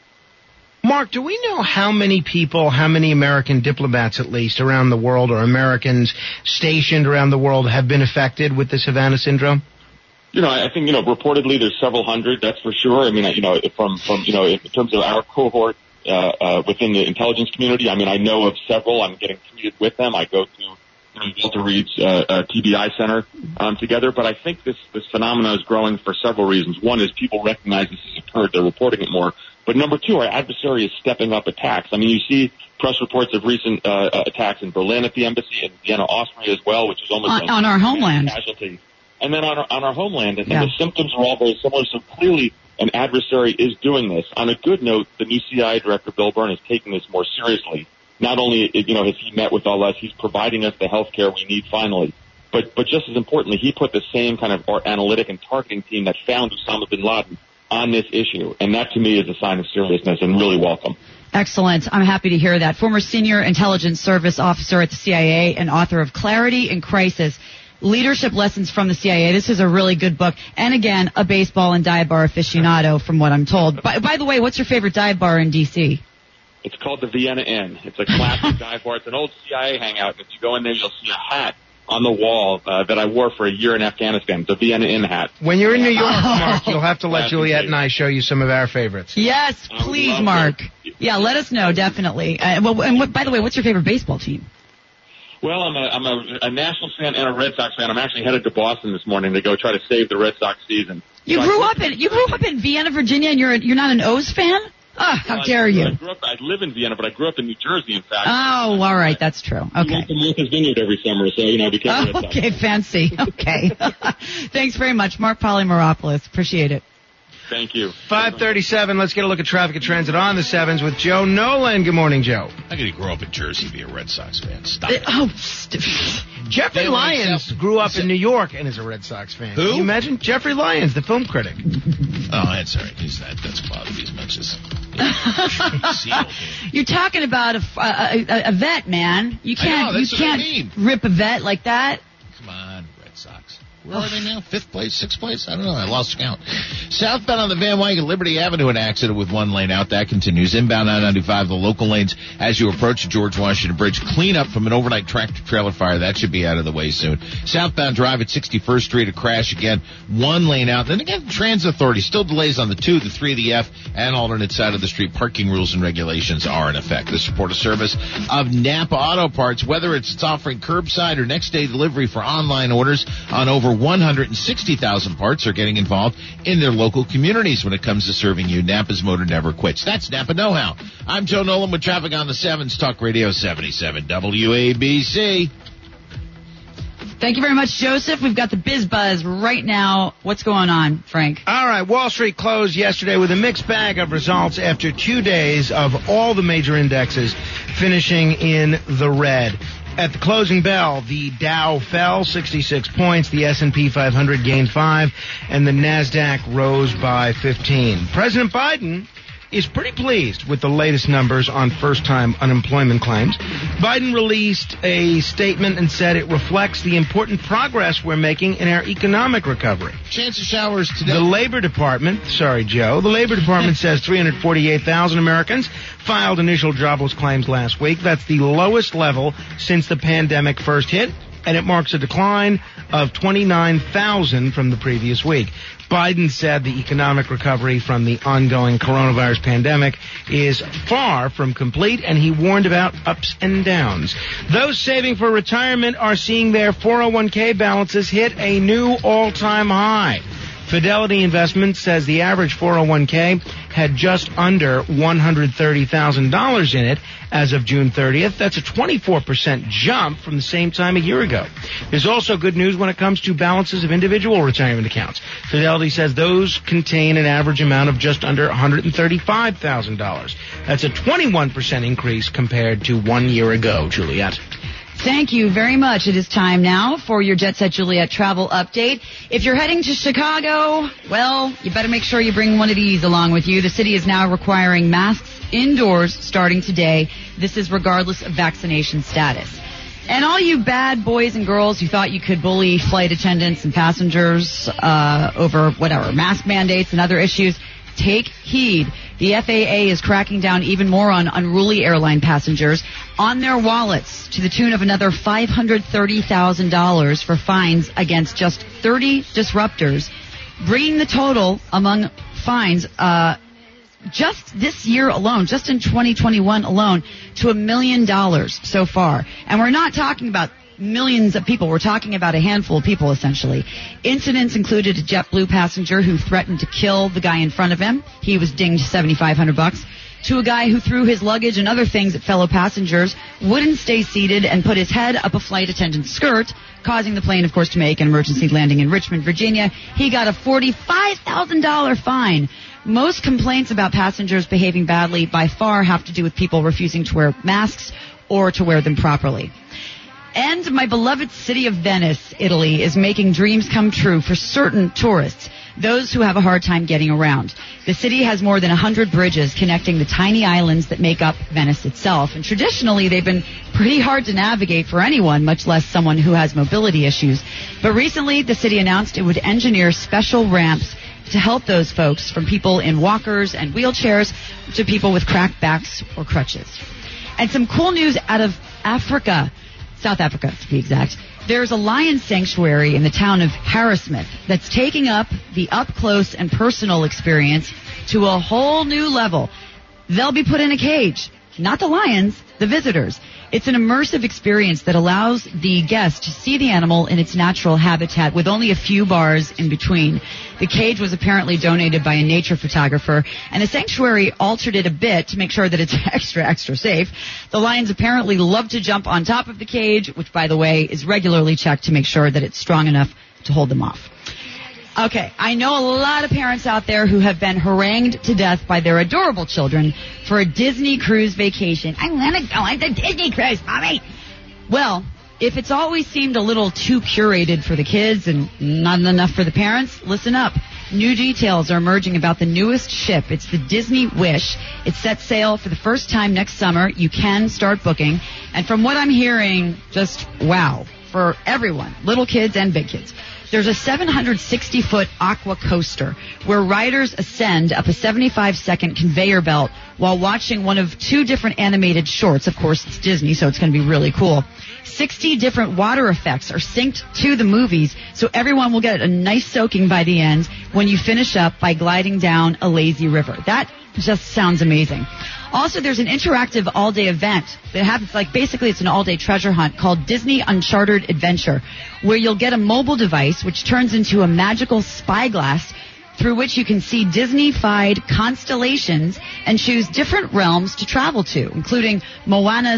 Mark, do we know how many people, how many American diplomats at least around the world or Americans stationed around the world have been affected with the Savannah syndrome? You know, I think, you know, reportedly there's several hundred, that's for sure. I mean, you know, from, from you know, in terms of our cohort uh, uh, within the intelligence community, I mean, I know of several. I'm getting treated with them. I go to Walter Reed's uh, uh, T B I center um, together, but I think this this phenomenon is growing for several reasons. One is people recognize this has occurred; they're reporting it more. But number two, our adversary is stepping up attacks. I mean, you see press reports of recent uh, uh, attacks in Berlin at the embassy, in Vienna, Austria as well, which is almost on, on our homeland casualty. And then on our, on our homeland, and, yeah. and the symptoms are all very similar. So clearly, an adversary is doing this. On a good note, the new C I A director, Bill Byrne, is taking this more seriously. Not only, you know, has he met with all us, he's providing us the health care we need finally. But, but just as importantly, he put the same kind of analytic and targeting team that found Osama bin Laden on this issue. And that to me is a sign of seriousness and really welcome. Excellent. I'm happy to hear that. Former senior intelligence service officer at the C I A and author of Clarity in Crisis, Leadership Lessons from the C I A. This is a really good book. And again, a baseball and dive bar aficionado from what I'm told. By, by the way, what's your favorite dive bar in D C? It's called the Vienna Inn. It's a classic dive bar. It's an old C I A hangout. If you go in there, you'll see a hat on the wall uh, that I wore for a year in Afghanistan. It's a Vienna Inn hat. When you're in New York, Mark, you'll have to let Juliet and I show you some of our favorites. Yes, please, Mark. To. Yeah, let us know, definitely. Uh, well, and what, by the way, what's your favorite baseball team? Well, I'm a, I'm a, a Nationals fan and a Red Sox fan. I'm actually headed to Boston this morning to go try to save the Red Sox season. You so grew up in you grew up in Vienna, Virginia, and you're a, you're not an O's fan? Oh, how well, dare I, you! I grew up. I live in Vienna, but I grew up in New Jersey, in fact. Oh, all right, that's true. Okay. I went to Martha's Vineyard every summer, so you know, became oh, okay, fancy. Okay. Thanks very much, Mark Polymeropoulos. Appreciate it. Thank you. five thirty-seven. Let's get a look at traffic and transit on the sevens with Joe Nolan. Good morning, Joe. I could grow up in Jersey, be a Red Sox fan. Stop. Uh, oh, st- Jeffrey Lyons grew up in New York and is a Red Sox fan. Who? Can you imagine? Jeffrey Lyons, the film critic. Oh, that's all right. He's not. That's bothered me as much as. You're talking about a, a, a, a vet, man. You can't. I know, that's you what can't I mean. rip a vet like that. Come on, Red Sox. Where are they now? Fifth place, sixth place? I don't know. I lost count. Southbound on the Van Wyck and Liberty Avenue, an accident with one lane out. That continues. Inbound I ninety-five, the local lanes as you approach the George Washington Bridge. Clean up from an overnight tractor-trailer fire. That should be out of the way soon. Southbound Drive at sixty-first Street, a crash again. One lane out. Then again, Transit Authority still delays on the two, the three, the F, and alternate side of the street. Parking rules and regulations are in effect. This report a service of Napa Auto Parts. Whether it's, it's offering curbside or next-day delivery for online orders on over one hundred sixty thousand parts, are getting involved in their local communities when it comes to serving you. Napa's Motor never quits. That's Napa Know-How. I'm Joe Nolan with traffic on the sevens, Talk Radio seventy-seven W A B C. Thank you very much, Joseph. We've got the Biz Buzz right now. What's going on, Frank? All right, Wall Street closed yesterday with a mixed bag of results after two days of all the major indexes finishing in the red. At the closing bell, the Dow fell sixty-six points, the S and P five hundred gained five, and the NASDAQ rose by fifteen. President Biden is pretty pleased with the latest numbers on first-time unemployment claims. Biden released a statement and said it reflects the important progress we're making in our economic recovery. Chance of showers today. The Labor Department, sorry, Joe, the Labor Department says three hundred forty-eight thousand Americans filed initial jobless claims last week. That's the lowest level since the pandemic first hit, and it marks a decline of twenty-nine thousand from the previous week. Biden said the economic recovery from the ongoing coronavirus pandemic is far from complete, and he warned about ups and downs. Those saving for retirement are seeing their four oh one k balances hit a new all-time high. Fidelity Investments says the average four oh one k had just under one hundred thirty thousand dollars in it as of June thirtieth. That's a twenty-four percent jump from the same time a year ago. There's also good news when it comes to balances of individual retirement accounts. Fidelity says those contain an average amount of just under one hundred thirty-five thousand dollars. That's a twenty-one percent increase compared to one year ago, Juliet. Thank you very much. It is time now for your Jet Set Juliet travel update. If you're heading to Chicago, well, you better make sure you bring one of these along with you. The city is now requiring masks indoors starting today. This is regardless of vaccination status. And all you bad boys and girls who thought you could bully flight attendants and passengers uh, over whatever, mask mandates and other issues, take heed. The F A A is cracking down even more on unruly airline passengers on their wallets to the tune of another five hundred thirty thousand dollars for fines against just thirty disruptors, bringing the total among fines uh, just this year alone, just in twenty twenty-one alone, to a million dollars so far. And we're not talking about millions of people. We're talking about a handful of people, essentially. Incidents included a JetBlue passenger who threatened to kill the guy in front of him. He was dinged seventy-five hundred bucks. To a guy who threw his luggage and other things at fellow passengers, wouldn't stay seated, and put his head up a flight attendant's skirt, causing the plane, of course, to make an emergency landing in Richmond, Virginia. He got a forty-five thousand dollars fine. Most complaints about passengers behaving badly by far have to do with people refusing to wear masks or to wear them properly. And my beloved city of Venice, Italy, is making dreams come true for certain tourists, those who have a hard time getting around. The city has more than one hundred bridges connecting the tiny islands that make up Venice itself. And traditionally, they've been pretty hard to navigate for anyone, much less someone who has mobility issues. But recently, the city announced it would engineer special ramps to help those folks, from people in walkers and wheelchairs to people with cracked backs or crutches. And some cool news out of Africa. South Africa, to be exact. There's a lion sanctuary in the town of Harrismith that's taking up the up-close and personal experience to a whole new level. They'll be put in a cage. Not the lions, the visitors. It's an immersive experience that allows the guest to see the animal in its natural habitat with only a few bars in between. The cage was apparently donated by a nature photographer, and the sanctuary altered it a bit to make sure that it's extra, extra safe. The lions apparently love to jump on top of the cage, which, by the way, is regularly checked to make sure that it's strong enough to hold them off. Okay, I know a lot of parents out there who have been harangued to death by their adorable children for a Disney cruise vacation. I want to go on the Disney cruise, Mommy. Well, if it's always seemed a little too curated for the kids and not enough for the parents, listen up. New details are emerging about the newest ship. It's the Disney Wish. It sets sail for the first time next summer. You can start booking. And from what I'm hearing, just wow, for everyone, little kids and big kids. There's a seven hundred sixty foot aqua coaster where riders ascend up a seventy-five second conveyor belt while watching one of two different animated shorts. Of course, it's Disney, so it's going to be really cool. sixty different water effects are synced to the movies, so everyone will get a nice soaking by the end when you finish up by gliding down a lazy river. That just sounds amazing. Also, there's an interactive all-day event that happens, like basically it's an all-day treasure hunt called Disney Uncharted Adventure, where you'll get a mobile device which turns into a magical spyglass through which you can see Disney-fied constellations and choose different realms to travel to, including Moana's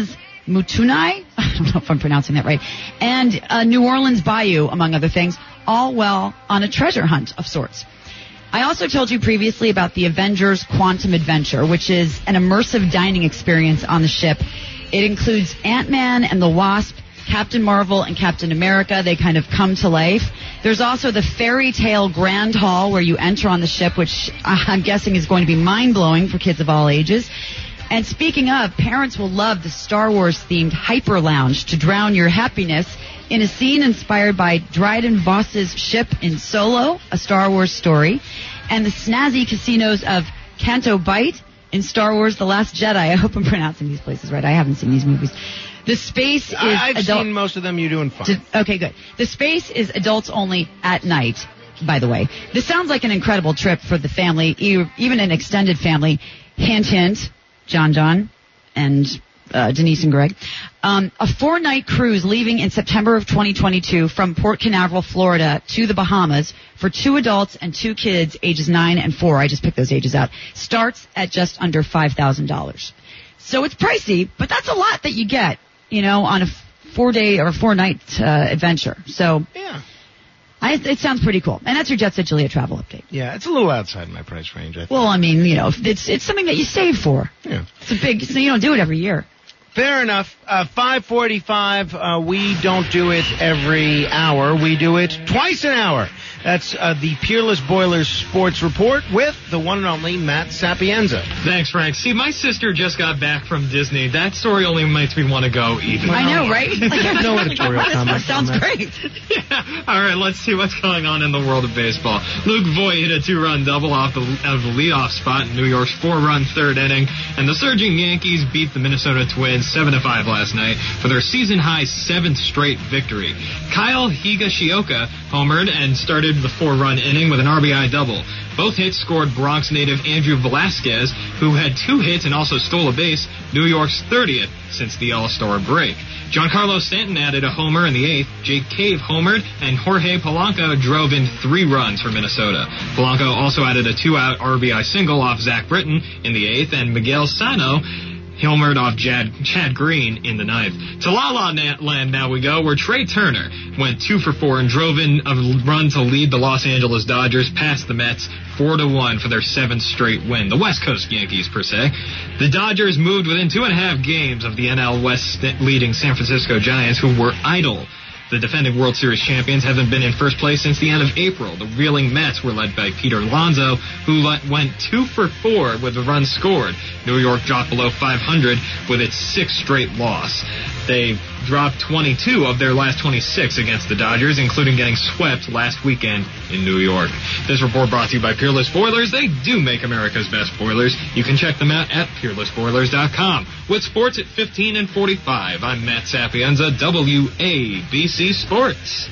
Mutunai, I don't know if I'm pronouncing that right, and uh, New Orleans Bayou, among other things, all while on a treasure hunt of sorts. I also told you previously about the Avengers Quantum Adventure, which is an immersive dining experience on the ship. It includes Ant-Man and the Wasp, Captain Marvel and Captain America. They kind of come to life. There's also the Fairy Tale Grand Hall where you enter on the ship, which I'm guessing is going to be mind-blowing for kids of all ages. And speaking of, parents will love the Star Wars-themed Hyper Lounge to drown your happiness in a scene inspired by Dryden Voss's ship in Solo, a Star Wars story, and the snazzy casinos of Canto Bight in Star Wars The Last Jedi. I hope I'm pronouncing these places right. I haven't seen these movies. The space is I've adult- seen most of them. You're doing fine. Okay, good. The space is adults only at night, by the way. This sounds like an incredible trip for the family, even an extended family. Hint, hint, John John and uh, Denise and Greg. Um, a four-night cruise leaving in September of twenty twenty-two from Port Canaveral, Florida to the Bahamas for two adults and two kids ages nine and four. I just picked those ages out. Starts at just under five thousand dollars. So it's pricey, but that's a lot that you get, you know, on a four-day or four-night uh, adventure. So yeah, I, it sounds pretty cool. And that's your Jet Set Julia travel update. Yeah, it's a little outside my price range, I think. Well, I mean, you know, it's it's something that you save for. Yeah. It's a big, so you don't do it every year. Fair enough. Uh, five forty-five, uh, we don't do it every hour. We do it twice an hour. That's uh, the Peerless Boilers Sports Report with the one and only Matt Sapienza. Thanks, Frank. See, my sister just got back from Disney. That story only makes me want to go even. I know, right? Like, no editorial comment. Sounds great. Yeah. All right, let's see what's going on in the world of baseball. Luke Voigt hit a two-run double off the, of the leadoff spot in New York's four-run third inning, and the surging Yankees beat the Minnesota Twins seven to five last night for their season-high seventh straight victory. Kyle Higashioka homered and started the four-run inning with an R B I double. Both hits scored Bronx native Andrew Velasquez, who had two hits and also stole a base, New York's thirtieth since the All-Star break. Giancarlo Stanton added a homer in the eighth, Jake Cave homered, and Jorge Polanco drove in three runs for Minnesota. Polanco also added a two-out R B I single off Zach Britton in the eighth, and Miguel Sano homered off Chad, Chad Green in the ninth. To La La Land now we go, where Trey Turner went two for four and drove in a run to lead the Los Angeles Dodgers past the Mets four to one for their seventh straight win. The West Coast Yankees, per se. The Dodgers moved within two and a half games of the N L West leading San Francisco Giants, who were idle. The defending World Series champions haven't been in first place since the end of April. The reeling Mets were led by Peter Alonso, who went two for four with the runs scored. New York dropped below five hundred with its sixth straight loss. They dropped twenty-two of their last twenty-six against the Dodgers, including getting swept last weekend in New York. This report brought to you by Peerless Boilers. They do make America's best boilers. You can check them out at peerless boilers dot com. With sports at fifteen and forty-five, I'm Matt Sapienza, W A B C Sports.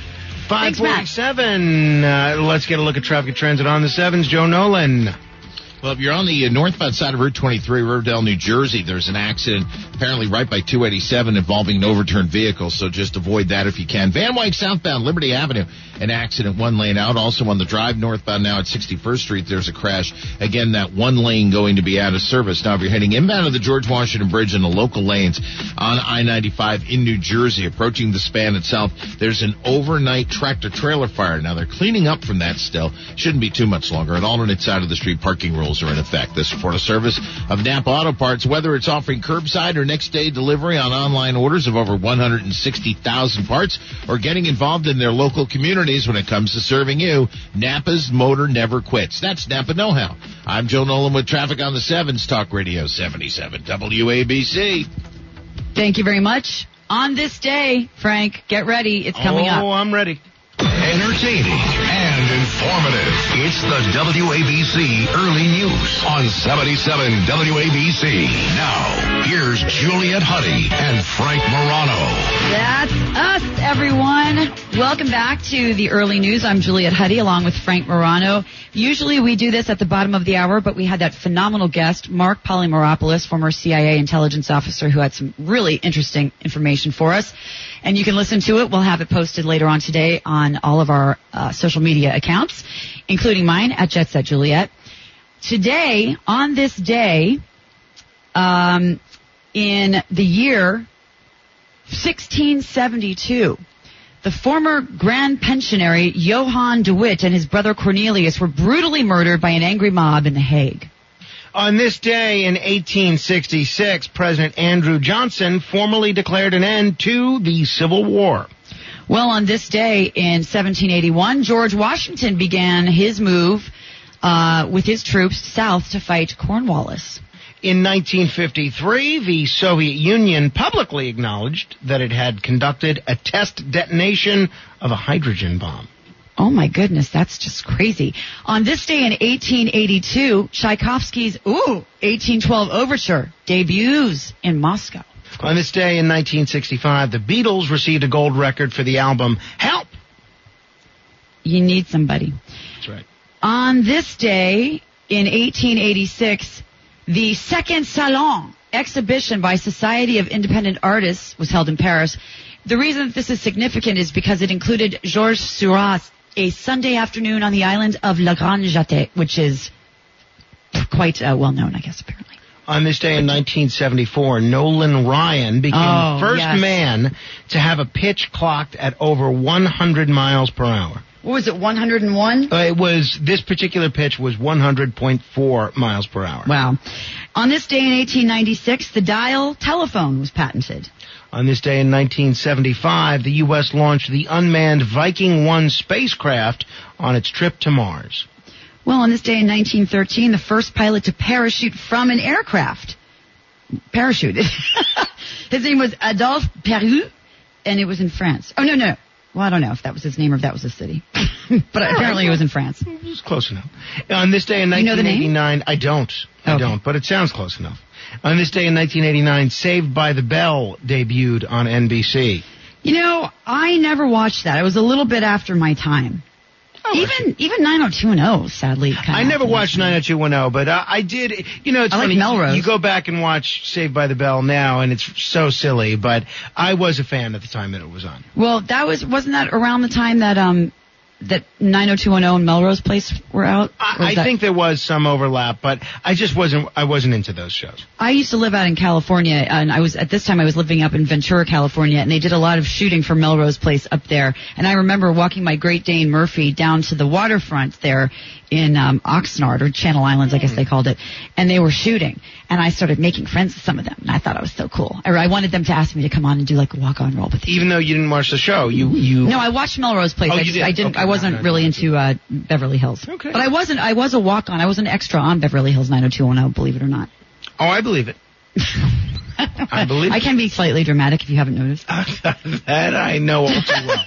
five forty-seven. Uh, let's get a look at traffic transit on the sevens. Joe Nolan. Well, if you're on the northbound side of Route twenty-three, Riverdale, New Jersey, there's an accident apparently right by two eighty-seven involving an overturned vehicle, so just avoid that if you can. Van Wyck southbound, Liberty Avenue, an accident one lane out. Also on the drive northbound now at sixty-first Street, there's a crash. Again, that one lane going to be out of service. Now, if you're heading inbound of the George Washington Bridge in the local lanes on I ninety-five in New Jersey, approaching the span itself, there's an overnight tractor-trailer fire. Now, they're cleaning up from that still. Shouldn't be too much longer. An alternate side of the street parking rules are in effect. This is for the service of Napa Auto Parts. Whether it's offering curbside or next day delivery on online orders of over one hundred sixty thousand parts, or getting involved in their local communities when it comes to serving you, Napa's motor never quits. That's Napa Know-How. I'm Joe Nolan with traffic on the sevens, Talk Radio seventy-seven W A B C. Thank you very much. On this day, Frank, get ready. It's coming oh, up. Oh, I'm ready. Entertaining and informative. It's the W A B C Early News on seventy-seven W A B C. Now, here's Juliet Huddy and Frank Morano. That's us, everyone. Welcome back to the Early News. I'm Juliet Huddy along with Frank Morano. Usually we do this at the bottom of the hour, but we had that phenomenal guest, Mark Polymeropoulos, former C I A intelligence officer, who had some really interesting information for us. And you can listen to it. We'll have it posted later on today on all of our uh, social media accounts, including mine at Jet Set Juliet. Today, on this day, um, in the year sixteen seventy-two, the former Grand Pensionary Johann de Witt and his brother Cornelius were brutally murdered by an angry mob in The Hague. On this day in eighteen sixty-six, President Andrew Johnson formally declared an end to the Civil War. Well, on this day in seventeen eighty-one, George Washington began his move uh, with his troops south to fight Cornwallis. In nineteen fifty-three, the Soviet Union publicly acknowledged that it had conducted a test detonation of a hydrogen bomb. Oh my goodness, that's just crazy. On this day in eighteen eighty-two, Tchaikovsky's, ooh, eighteen twelve Overture debuts in Moscow. On this day in nineteen sixty-five, the Beatles received a gold record for the album Help! You need somebody. That's right. On this day in eighteen eighty-six, the Second Salon exhibition by Society of Independent Artists was held in Paris. The reason that this is significant is because it included Georges Seurat's A Sunday Afternoon on the Island of La Grande Jatte, which is quite uh, well known, I guess, apparently. On this day in nineteen seventy-four, Nolan Ryan became Oh, the first yes. man to have a pitch clocked at over one hundred miles per hour. What was it, one hundred one? Uh, it was, this particular pitch was one hundred point four miles per hour. Wow. On this day in eighteen ninety-six, the dial telephone was patented. On this day in nineteen seventy-five, the U S launched the unmanned Viking one spacecraft on its trip to Mars. Well, on this day in nineteen thirteen, the first pilot to parachute from an aircraft. Parachuted. His name was Adolphe Perreux, and it was in France. Oh, no, no. Well, I don't know if that was his name or if that was his city. But apparently it was in France. It was close enough. On this day in You know the nineteen eighty-nine, name? I don't. I Okay. don't, but it sounds close enough. On this day in nineteen eighty-nine, Saved by the Bell debuted on N B C. You know, I never watched that. It was a little bit after my time. Oh, even even nine oh two one oh, sadly. Kind I never watched nine oh two one oh, but uh, I did. You know, it's I like funny. Melrose. You go back and watch Saved by the Bell now, and it's so silly. But I was a fan at the time that it was on. Well, that was wasn't that around the time that um that nine oh two one oh and Melrose Place were out? Or I, was I that- think there was some overlap, but I just wasn't. I wasn't into those shows. I used to live out in California, and I was at this time I was living up in Ventura, California, and they did a lot of shooting for Melrose Place up there. And I remember walking my Great Dane Murphy down to the waterfront there in um, Oxnard, or Channel Islands, I guess they called it, and they were shooting. And I started making friends with some of them, and I thought I was so cool. I, I wanted them to ask me to come on and do like a walk-on role with them. Even though you didn't watch the show, you you. No, I watched Melrose Place. Oh, I, you just, did? I didn't. Okay, I wasn't no, no, really no. into uh, Beverly Hills. Okay. But I wasn't. I was a walk-on. I was an extra on Beverly Hills nine oh two one oh. Believe it or not. Oh, I believe it. I believe. I can be slightly dramatic if you haven't noticed. That I know all too well.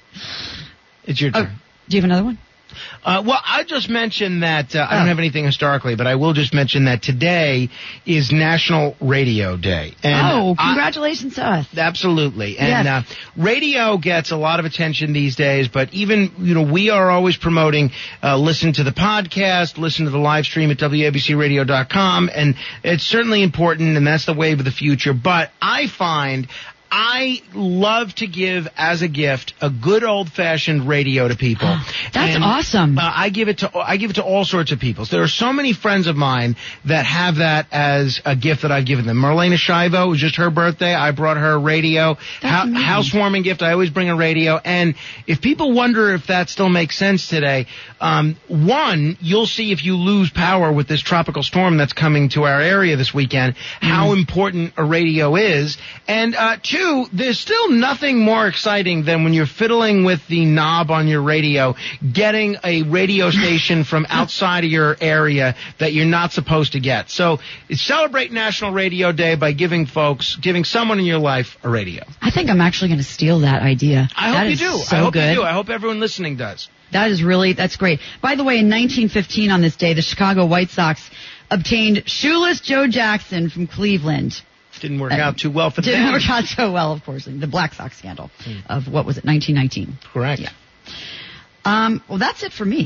It's your Oh, turn. do you have another one? Uh, well, I just mentioned that uh, I don't Oh. have anything historically, but I will just mention that today is National Radio Day. And oh, I- congratulations to us. Absolutely. And Yes. uh, radio gets a lot of attention these days, but even, you know, we are always promoting uh, listen to the podcast, listen to the live stream at W A B C radio dot com, and it's certainly important, and that's the wave of the future. But I find I love to give as a gift a good old-fashioned radio to people. That's And, awesome. Uh, I give it to I give it to all sorts of people. There are so many friends of mine that have that as a gift that I've given them. Marlena Shivo, it was just her birthday. I brought her a radio. That's Ho- amazing. housewarming gift. I always bring a radio. And if people wonder if that still makes sense today, um, one, you'll see if you lose power with this tropical storm that's coming to our area this weekend, how Mm-hmm. important a radio is. And uh, two, there's still nothing more exciting than when you're fiddling with the knob on your radio, getting a radio station from outside of your area that you're not supposed to get. So celebrate National Radio Day by giving folks, giving someone in your life a radio. I think I'm actually going to steal that idea. I That hope you is do. So I hope good. you do. I hope everyone listening does. That is really, that's great. By the way, in nineteen fifteen on this day, the Chicago White Sox obtained Shoeless Joe Jackson from Cleveland. Didn't work Uh, out too well for Didn't them. work out so well, of course. The Black Sox scandal of, what was it, nineteen nineteen. Correct. Yeah. Um, well, that's it for me.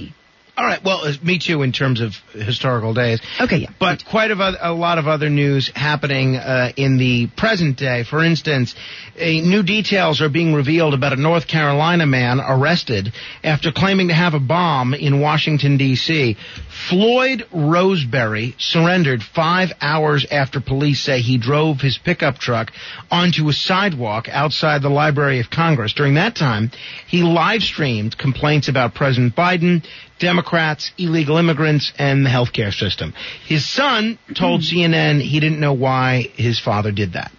All right. Well, uh, me too in terms of historical days. Okay, yeah. But quite a, a lot of other news happening uh, in the present day. For instance, a, new details are being revealed about a North Carolina man arrested after claiming to have a bomb in Washington, D C Floyd Roseberry surrendered five hours after police say he drove his pickup truck onto a sidewalk outside the Library of Congress. During that time, he live-streamed complaints about President Biden, Democrats, illegal immigrants, and the healthcare system. His son told C N N he didn't know why his father did that.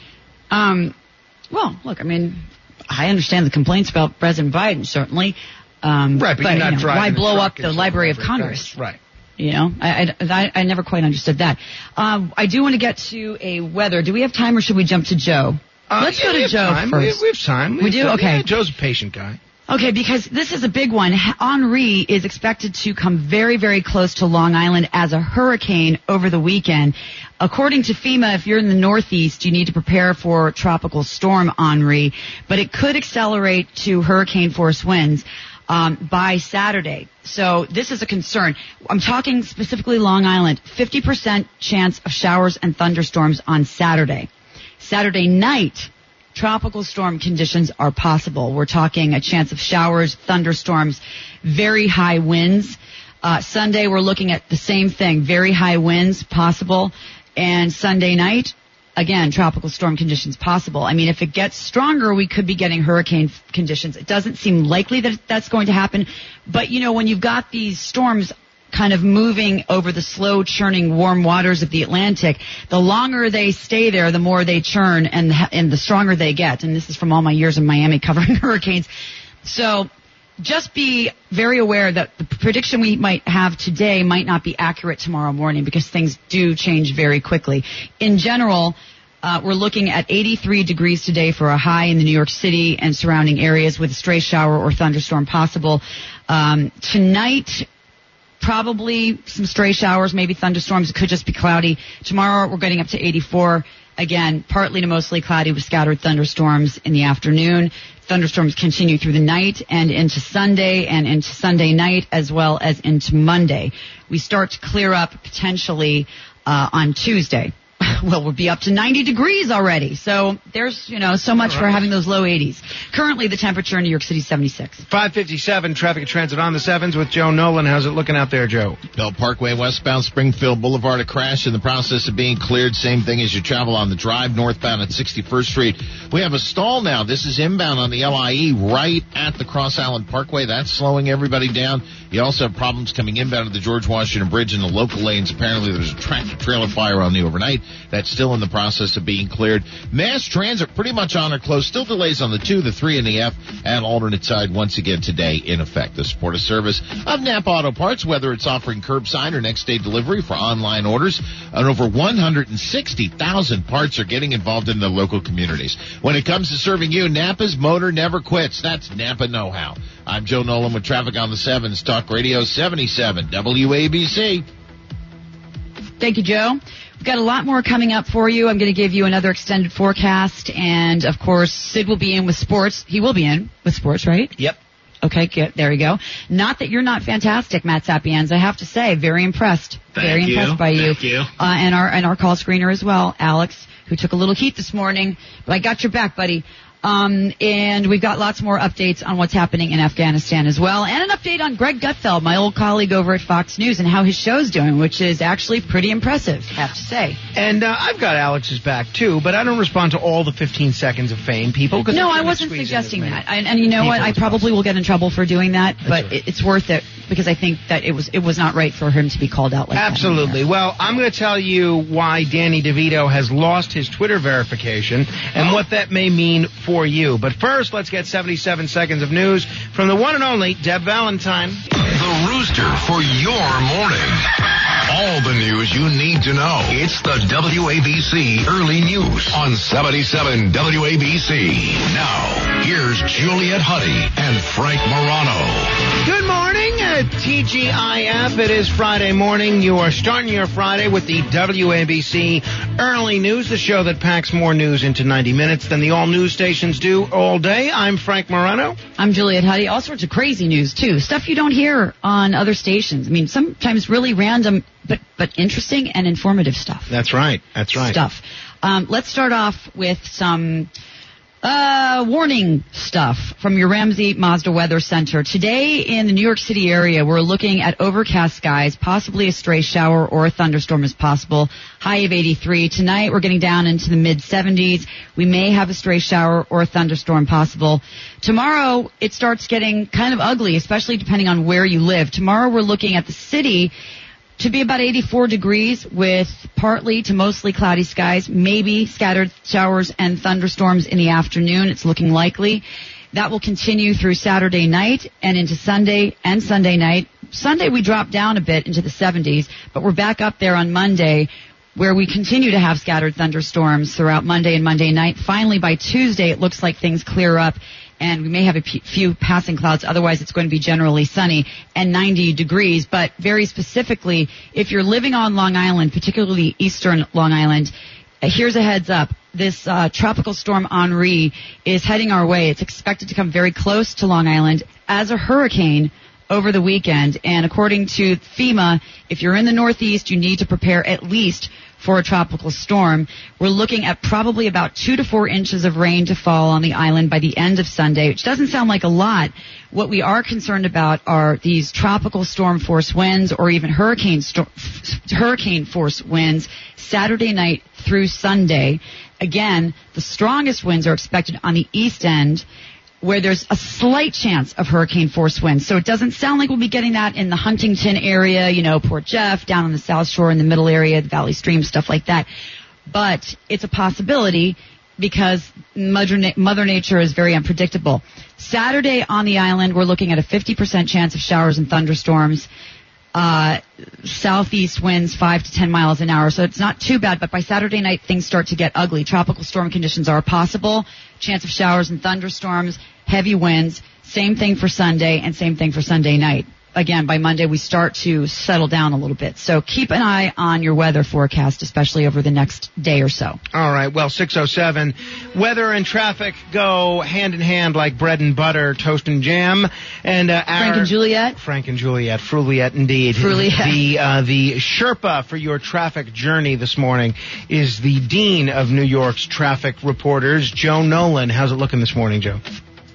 Um, well, look, I mean, I understand the complaints about President Biden, certainly. Um, right, but, but you're not you know, driving why blow up the the Library of Congress? Congress? Right. You know, I, I, I never quite understood that. Um, I do want to get to a weather. Do we have time, or should we jump to Joe? Uh, Let's yeah, go to Joe time. first. We, we have time. We, we have do? time. Okay. Yeah, Joe's a patient guy. Okay, because this is a big one. Henri is expected to come very, very close to Long Island as a hurricane over the weekend. According to FEMA, if you're in the Northeast, you need to prepare for Tropical Storm Henri, but it could accelerate to hurricane force winds um, by Saturday. So this is a concern. I'm talking specifically Long Island. fifty percent chance of showers and thunderstorms on Saturday. Saturday night, tropical storm conditions are possible. We're talking a chance of showers, thunderstorms, very high winds. Uh, Sunday, we're looking at the same thing, very high winds possible. And Sunday night, again, tropical storm conditions possible. I mean, if it gets stronger, we could be getting hurricane conditions. It doesn't seem likely that that's going to happen. But, you know, when you've got these storms kind of moving over the slow churning warm waters of the Atlantic, the longer they stay there, the more they churn and the, and the stronger they get. And this is from all my years in Miami covering hurricanes. So just be very aware that the prediction we might have today might not be accurate tomorrow morning because things do change very quickly. In general, uh, we're looking at eighty-three degrees today for a high in the New York City and surrounding areas with a stray shower or thunderstorm possible. Um, tonight, probably some stray showers, maybe thunderstorms. It could just be cloudy. Tomorrow, we're getting up to eighty-four. Again, partly to mostly cloudy with scattered thunderstorms in the afternoon. Thunderstorms continue through the night and into Sunday and into Sunday night as well as into Monday. We start to clear up potentially uh, on Tuesday. Well, we'll be up to ninety degrees already. So there's, you know, so much right. for having those low eighties. Currently, the temperature in New York City is seventy-six. five fifty-seven, traffic and transit on the sevens with Joe Nolan. How's it looking out there, Joe? Belt Parkway, westbound Springfield Boulevard, a crash in the process of being cleared. Same thing as you travel on the drive northbound at sixty-first Street. We have a stall now. This is inbound on the L I E right at the Cross Island Parkway. That's slowing everybody down. You also have problems coming inbound to the George Washington Bridge in the local lanes. Apparently, there's a tractor-trailer fire on the overnight. That's still in the process of being cleared. Mass transit pretty much on or close. Still delays on the two, the three, and the F. And alternate side once again today in effect. The support of service of Napa Auto Parts, whether it's offering curbside or next-day delivery for online orders. And over one hundred sixty thousand parts are getting involved in the local communities. When it comes to serving you, Napa's motor never quits. That's Napa know-how. I'm Joe Nolan with Traffic on the Sevens, Talk Radio seventy-seven W A B C. Thank you, Joe. We've got a lot more coming up for you. I'm going to give you another extended forecast. And, of course, Sid will be in with sports. He will be in with sports, right? Yep. Okay, good. There you go. Not that you're not fantastic, Matt Sapienza. I have to say, very impressed. Thank very you. impressed by you. Thank you. Uh, and our and our call screener as well, Alex, who took a little heat this morning. But I got your back, buddy. Um, and we've got lots more updates on what's happening in Afghanistan as well. And an update on Greg Gutfeld, my old colleague over at Fox News, and how his show's doing, which is actually pretty impressive, I have to say. And uh, I've got Alex's back, too, but I don't respond to all the fifteen seconds of fame, people. No, I wasn't suggesting that. And, and you know what? I probably will get in trouble for doing that, but right. it, it's worth it because I think that it was it was not right for him to be called out like Absolutely. that. Absolutely. Well, I'm going to tell you why Danny DeVito has lost his Twitter verification and what that may mean for you. But first, First, let's get seventy-seven seconds of news from the one and only Deb Valentine. The Rooster for your morning. All the news you need to know. It's the W A B C Early News on seventy-seven W A B C. Now, here's Juliet Huddy and Frank Morano. Good morning, uh, T G I F. It is Friday morning. You are starting your Friday with the W A B C Early News, the show that packs more news into ninety minutes than the all news stations do all day. I'm Frank Morano. I'm Juliet Huddy. All sorts of crazy news, too. Stuff you don't hear on other stations. I mean, sometimes really random, but but interesting and informative stuff. That's right. That's right. Stuff. Um, let's start off with some uh, warning stuff from your Ramsey Mazda Weather Center. Today in the New York City area, we're looking at overcast skies, possibly a stray shower or a thunderstorm is possible. High of eighty-three. Tonight we're getting down into the mid seventies. We may have a stray shower or a thunderstorm possible. Tomorrow it starts getting kind of ugly, especially depending on where you live. Tomorrow we're looking at the city to be about eighty-four degrees with partly to mostly cloudy skies, maybe scattered showers and thunderstorms in the afternoon. It's looking likely. That will continue through Saturday night and into Sunday and Sunday night. Sunday we drop down a bit into the seventies, but we're back up there on Monday where we continue to have scattered thunderstorms throughout Monday and Monday night. Finally, by Tuesday, it looks like things clear up and we may have a p- few passing clouds. Otherwise, it's going to be generally sunny and ninety degrees. But very specifically, if you're living on Long Island, particularly eastern Long Island, uh, here's a heads up. This uh, tropical storm Henri is heading our way. It's expected to come very close to Long Island as a hurricane over the weekend. And according to FEMA, if you're in the Northeast, you need to prepare at least for a tropical storm. We're looking at probably about two to four inches of rain to fall on the island by the end of Sunday, which doesn't sound like a lot. What we are concerned about are these tropical storm force winds or even hurricane sto- hurricane force winds Saturday night through Sunday. Again, the strongest winds are expected on the east end, where there's a slight chance of hurricane force winds. So it doesn't sound like we'll be getting that in the Huntington area, you know, Port Jeff, down on the South Shore in the middle area, the Valley Stream, stuff like that. But it's a possibility because Mother, Na- Mother Nature is very unpredictable. Saturday on the island, we're looking at a fifty percent chance of showers and thunderstorms. Uh, southeast winds five to ten miles an hour. So it's not too bad, but by Saturday night, things start to get ugly. Tropical storm conditions are possible. Chance of showers and thunderstorms, heavy winds. Same thing for Sunday and same thing for Sunday night. Again, by Monday, we start to settle down a little bit. So keep an eye on your weather forecast, especially over the next day or so. All right. Well, six oh seven. Weather and traffic go hand in hand like bread and butter, toast and jam. And uh, our, Frank and Juliet? Frank and Juliet. Fruliet, indeed. Fruliet. The, uh, the Sherpa for your traffic journey this morning is the Dean of New York's traffic reporters, Joe Nolan. How's it looking this morning, Joe?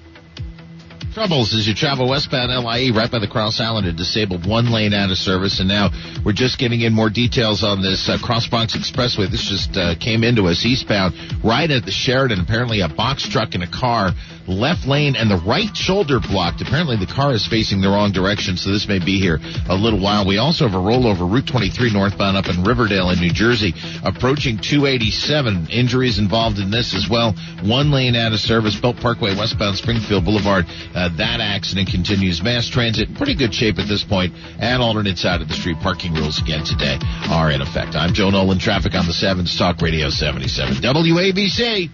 Troubles as you travel westbound L I E right by the Cross Island, it disabled one lane out of service, and now we're just getting in more details on this uh, Cross Bronx Expressway. This just uh, came into us eastbound right at the Sheridan. Apparently a box truck and a car, left lane and the right shoulder blocked. Apparently the car is facing the wrong direction, so this may be here a little while. We also have a rollover Route twenty-three northbound up in Riverdale in New Jersey, approaching two eighty-seven. Injuries involved in this as well. One lane out of service, Belt Parkway westbound Springfield Boulevard. Uh, that accident continues. Mass transit in pretty good shape at this point, and alternate side of the street parking rules again today are in effect. I'm Joe Nolan, traffic on the sevens, Talk Radio seventy-seven W A B C.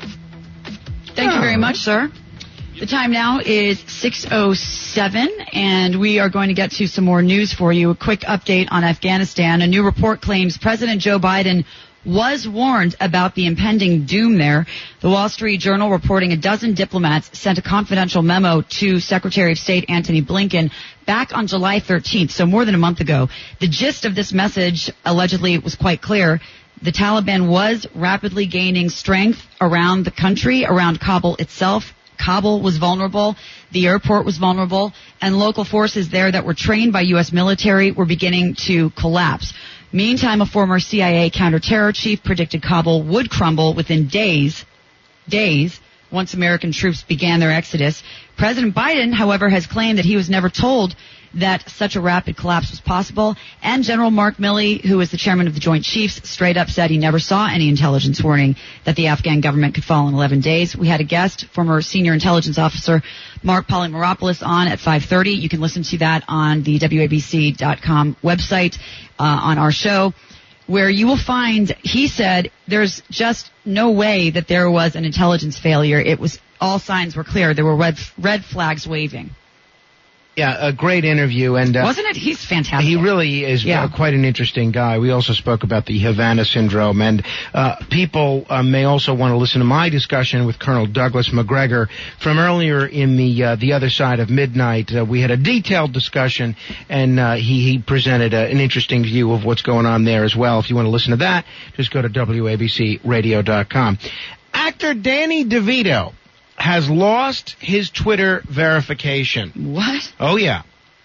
Thank you very much, sir. The time now is six oh seven, and we are going to get to some more news for you. A quick update on Afghanistan. A new report claims President Joe Biden was warned about the impending doom there. The Wall Street Journal reporting a dozen diplomats sent a confidential memo to Secretary of State Antony Blinken back on July thirteenth, so more than a month ago. The gist of this message allegedly was quite clear. The Taliban was rapidly gaining strength around the country, around Kabul itself. Kabul was vulnerable, the airport was vulnerable, and local forces there that were trained by U S military were beginning to collapse. Meantime, a former C I A counterterror chief predicted Kabul would crumble within days, days, once American troops began their exodus. President Biden, however, has claimed that he was never told that such a rapid collapse was possible. And General Mark Milley, who is the chairman of the Joint Chiefs, straight up said he never saw any intelligence warning that the Afghan government could fall in eleven days. We had a guest, former senior intelligence officer Mark Polymeropoulos, on at five thirty. You can listen to that on the W A B C dot com website uh, on our show, where you will find, he said, there's just no way that there was an intelligence failure. It was, all signs were clear. There were red, red flags waving. Yeah, a great interview. and uh, Wasn't it? He's fantastic. He really is Yeah. uh, quite an interesting guy. We also spoke about the Havana Syndrome, and uh, people uh, may also want to listen to my discussion with Colonel Douglas McGregor from earlier in the uh, the other side of midnight. Uh, we had a detailed discussion, and uh, he, he presented uh, an interesting view of what's going on there as well. If you want to listen to that, just go to W A B C radio dot com. Actor Danny DeVito has lost his Twitter verification. What? Oh, yeah.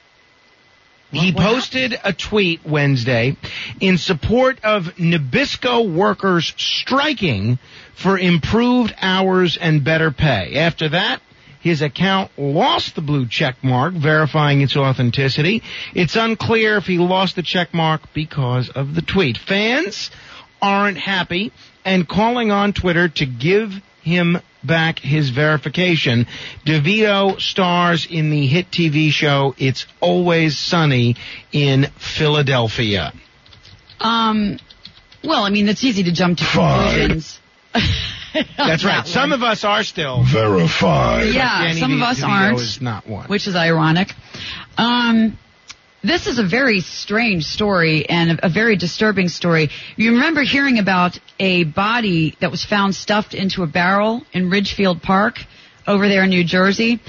He what posted a tweet Wednesday in support of Nabisco workers striking for improved hours and better pay. After that, his account lost the blue check mark, verifying its authenticity. It's unclear if he lost the check mark because of the tweet. Fans aren't happy and calling on Twitter to give him back his verification. DeVito stars in the hit T V show It's Always Sunny in Philadelphia. Um, well, I mean, it's easy to jump to conclusions. That's right. Some of us are still verified. Yeah, Danny some of us DeVito aren't, is not one. which is ironic. Um, this is a very strange story and a, a very disturbing story. You remember hearing about a body that was found stuffed into a barrel in Ridgefield Park over there in New Jersey?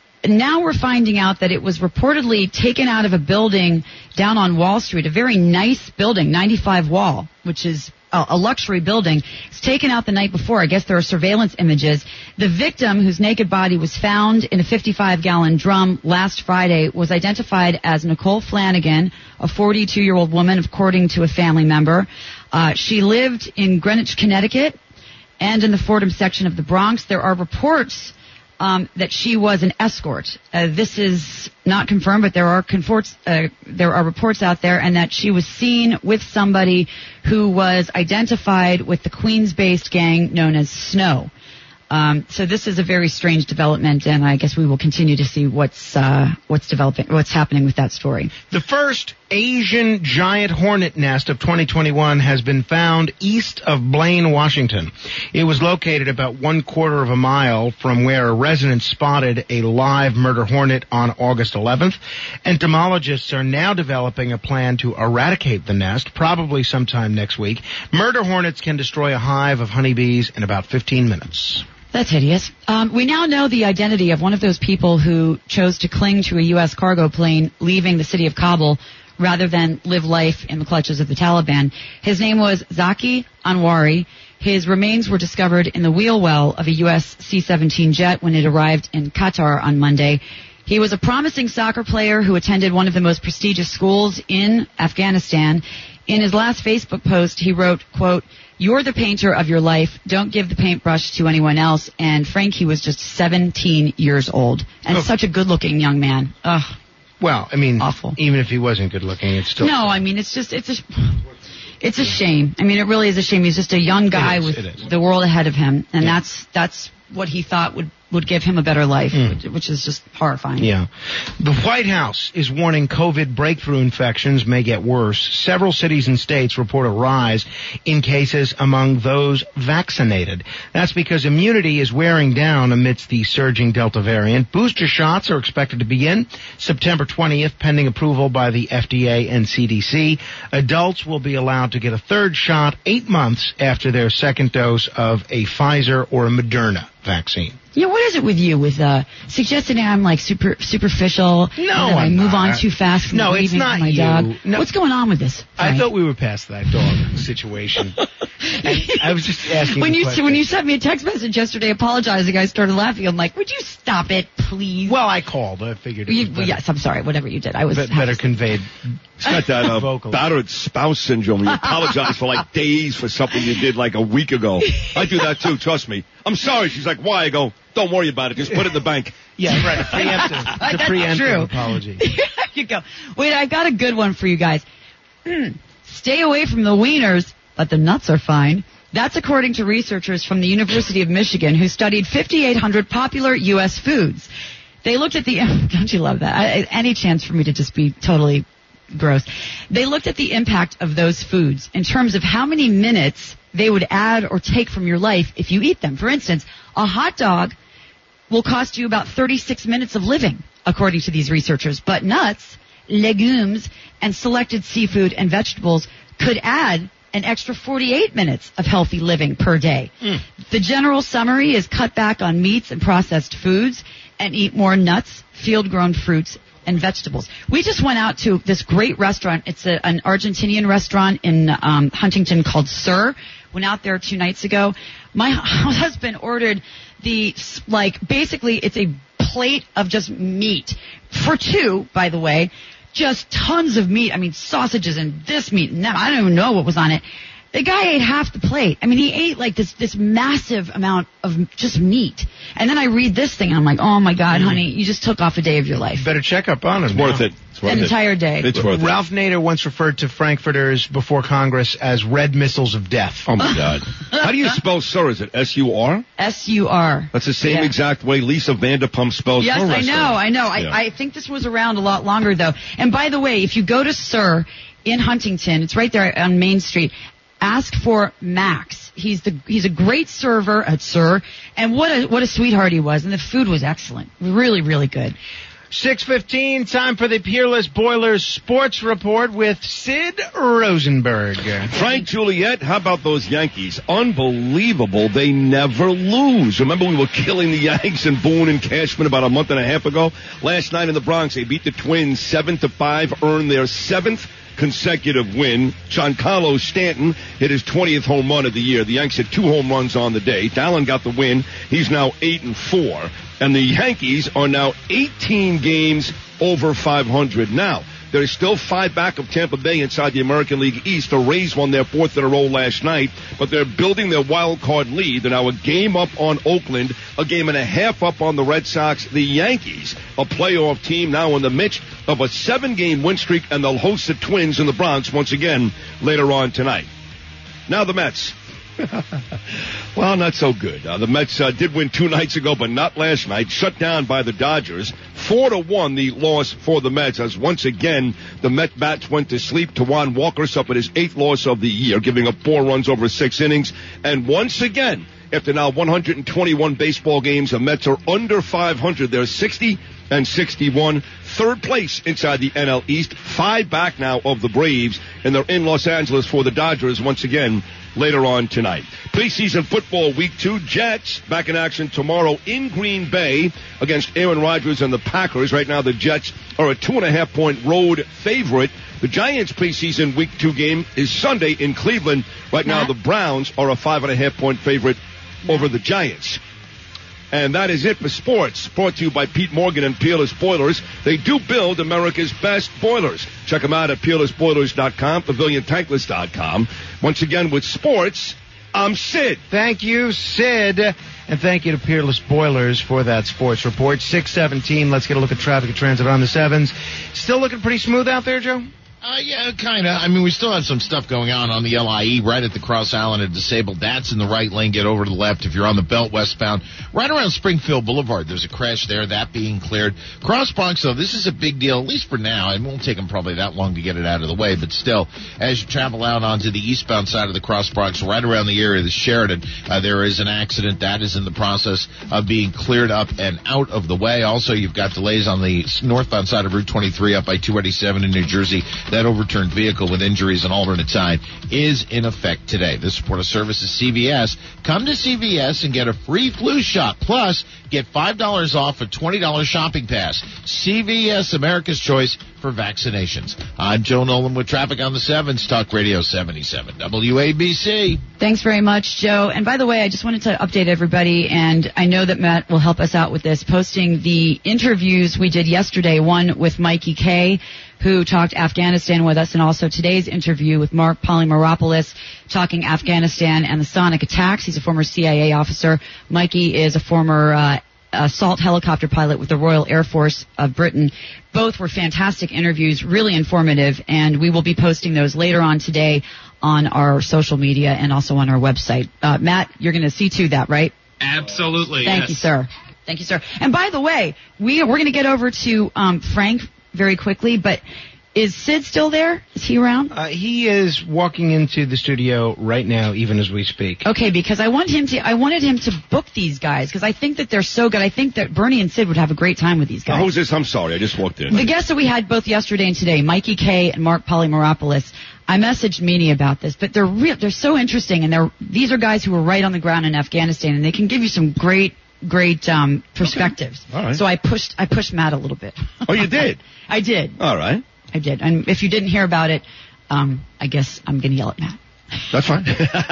Now we're finding out that it was reportedly taken out of a building down on Wall Street, a very nice building, ninety-five Wall, which is a, a luxury building. It's taken out the night before. I guess there are surveillance images. The victim, whose naked body was found in a fifty-five gallon drum last Friday, was identified as Nicole Flanagan, a forty-two-year-old woman, according to a family member. Uh, she lived in Greenwich, Connecticut, and in the Fordham section of the Bronx. There are reports Um, that she was an escort. Uh, this is not confirmed, but there are conforts, uh, there are reports out there, and that she was seen with somebody who was identified with the Queens-based gang known as Snow. Um, so this is a very strange development, and I guess we will continue to see what's uh, what's developing, what's happening with that story. The first Asian giant hornet nest of twenty twenty-one has been found east of Blaine, Washington. It was located about one quarter of a mile from where a resident spotted a live murder hornet on August eleventh. Entomologists are now developing a plan to eradicate the nest, probably sometime next week. Murder hornets can destroy a hive of honeybees in about fifteen minutes. That's hideous. Um, we now know the identity of one of those people who chose to cling to a U S cargo plane leaving the city of Kabul rather than live life in the clutches of the Taliban. His name was Zaki Anwari. His remains were discovered in the wheel well of a U S C seventeen jet when it arrived in Qatar on Monday. He was a promising soccer player who attended one of the most prestigious schools in Afghanistan. In his last Facebook post, he wrote, quote, "You're the painter of your life. Don't give the paintbrush to anyone else." And Frank, he was just seventeen years old and Oh. such a good-looking young man. Ugh. Well, I mean, Awful. even if he wasn't good looking, it's still... No, I mean, it's just, it's a, it's a shame. I mean, it really is a shame. He's just a young guy It is, with it is. the world ahead of him. And Yeah. that's, that's what he thought would, would give him a better life, Mm. which, which is just horrifying. Yeah. The White House is warning COVID breakthrough infections may get worse. Several cities and states report a rise in cases among those vaccinated. That's because immunity is wearing down amidst the surging Delta variant. Booster shots are expected to begin September twentieth, pending approval by the F D A and C D C. Adults will be allowed to get a third shot eight months after their second dose of a Pfizer or a Moderna vaccine. You know, what is it with you with uh, suggesting I'm like super superficial? No, and that I I'm move not. on too fast from No, it's leaving not my you. dog. No. What's going on with this? I Frank? thought we were past that dog situation. I, I was just asking when the you question. when you sent me a text message yesterday apologizing, I started laughing. I'm like, would you stop it, please? Well, I called. I figured it You- was better, yes, I'm sorry. Whatever you did, I was be- better conveyed. It's got that uh, Vocally. battered spouse syndrome. You apologize for like days for something you did like a week ago. I do that too, trust me. I'm sorry. She's like, why? I go, don't worry about it. Just put it in the bank. Yeah, right. A preemptive, it's a That's preemptive true. apology. There you go. Wait, I got a good one for you guys. Stay away from the wieners, but the nuts are fine. That's according to researchers from the University of Michigan who studied fifty-eight hundred popular U S foods. They looked at the, don't you love that? I, any chance for me to just be totally gross. They looked at the impact of those foods in terms of how many minutes they would add or take from your life if you eat them. For instance, a hot dog will cost you about thirty-six minutes of living. according to these researchers. But nuts, legumes, and selected seafood and vegetables could add an extra forty-eight minutes of healthy living per day. Mm. The general summary is cut back on meats and processed foods and eat more nuts, field-grown fruits, and vegetables. We just went out to this great restaurant. It's a, an Argentinian restaurant in um, Huntington called Sir. Went out there two nights ago. My husband ordered the, like, basically it's a plate of just meat. For two, by the way. Just tons of meat. I mean, sausages and this meat and that. I don't even know what was on it. The guy ate half the plate. I mean, he ate like this this massive amount of just meat. And then I read this thing, and I'm like, oh, my God, honey, you just took off a day of your life. Better check up on him. It's worth it. It's worth An it. entire day. It's worth Ralph it. Nader once referred to Frankfurters before Congress as red missiles of death. Oh, my God. How do you spell Sir? Is it S U R? S U R. That's the same Yeah. exact way Lisa Vanderpump spells Yes, her I restaurant. know, I know. Yeah. I, I think this was around a lot longer, though. And by the way, if you go to Sir in Huntington, it's right there on Main Street, ask for Max. He's the he's a great server at Sir, and what a what a sweetheart he was, and the food was excellent, really really good. six fifteen, time for the Peerless Boilers Sports Report with Sid Rosenberg. Frank, Juliet, how about those Yankees? Unbelievable. They never lose. Remember we were killing the Yanks and Boone and Cashman about a month and a half ago? Last night in the Bronx, they beat the Twins seven to five, earned their seventh consecutive win. Giancarlo Stanton hit his twentieth home run of the year. The Yanks had two home runs on the day. Dallin got the win. He's now eight and four. And the Yankees are now eighteen games over five hundred. Now, they're still five back of Tampa Bay inside the American League East. The Rays won their fourth in a row last night, but they're building their wild card lead. They're now a game up on Oakland, a game and a half up on the Red Sox. The Yankees, a playoff team, now in the midst of a seven-game win streak, and they'll host the Twins in the Bronx once again later on tonight. Now the Mets. Well, not so good. Uh, the Mets uh, did win two nights ago, but not last night. Shut down by the Dodgers. Four to one, the loss for the Mets, as once again the Met bats went to sleep. Tawan Walker suffered his eighth loss of the year, giving up four runs over six innings. And once again, after now one hundred twenty-one baseball games, the Mets are under five hundred. They're sixty and sixty-one. Third place inside the N L East. Five back now of the Braves, and they're in Los Angeles for the Dodgers once again later on tonight. Preseason football week two. Jets back in action tomorrow in Green Bay against Aaron Rodgers and the Packers. Right now the Jets are a two and a half point road favorite. The Giants preseason week two game is Sunday in Cleveland. Right now the Browns are a five and a half point favorite over the Giants. And that is it for sports. Brought to you by Pete Morgan and Peerless Boilers. They do build America's best boilers. Check them out at peerless boilers dot com, pavilion tankless dot com. Once again with sports, I'm Sid. Thank you, Sid. And thank you to Peerless Boilers for that sports report. six seventeen, let's get a look at traffic and transit on the sevens. Still looking pretty smooth out there, Joe? Uh, yeah, kind of. I mean, we still have some stuff going on on the L I E right at the Cross Island and disabled. That's in the right lane. Get over to the left if you're on the belt westbound. Right around Springfield Boulevard, there's a crash there. That being cleared. Cross Bronx, though, this is a big deal, at least for now. It won't take them probably that long to get it out of the way, but still, as you travel out onto the eastbound side of the Cross Bronx, right around the area of the Sheridan, uh, there is an accident. That is in the process of being cleared up and out of the way. Also, you've got delays on the northbound side of Route twenty-three up by two eighty-seven in New Jersey. That overturned vehicle with injuries and alternate time is in effect today. This support of service is C V S. Come to C V S and get a free flu shot. Plus, get five dollars off a twenty dollars shopping pass. C V S, America's choice for vaccinations. I'm Joe Nolan with traffic on the sevens. Talk Radio seventy-seven W A B C. Thanks very much, Joe. And by the way, I just wanted to update everybody, and I know that Matt will help us out with this, posting the interviews we did yesterday, one with Mikey K., who talked Afghanistan with us, and also today's interview with Mark Polymeropoulos, talking Afghanistan and the sonic attacks. He's a former C I A officer. Mikey is a former uh, assault helicopter pilot with the Royal Air Force of Britain. Both were fantastic interviews, really informative, and we will be posting those later on today on our social media and also on our website. Uh, Matt, you're going to see to that, right? Absolutely, Thank yes. you, sir. Thank you, sir. And by the way, we, we're going to get over to um, Frank very quickly, but Is Sid still there? Is he around? Uh, he is walking into the studio right now, even as we speak. Okay, because I want him to. I wanted him to book these guys because I think that they're so good. I think that Bernie and Sid would have a great time with these guys. Now, who's this? I'm sorry, I just walked in. The guests that we had both yesterday and today, Mikey K and Mark Polymeropoulos. I messaged Meany about this, but they're real. They're so interesting, and they're these are guys who were right on the ground in Afghanistan, and they can give you some great. Great um, perspectives. Okay. All right. So I pushed I pushed Matt a little bit. Oh, you did? I did. All right. I did. And if you didn't hear about it, um, I guess I'm going to yell at Matt. That's fine.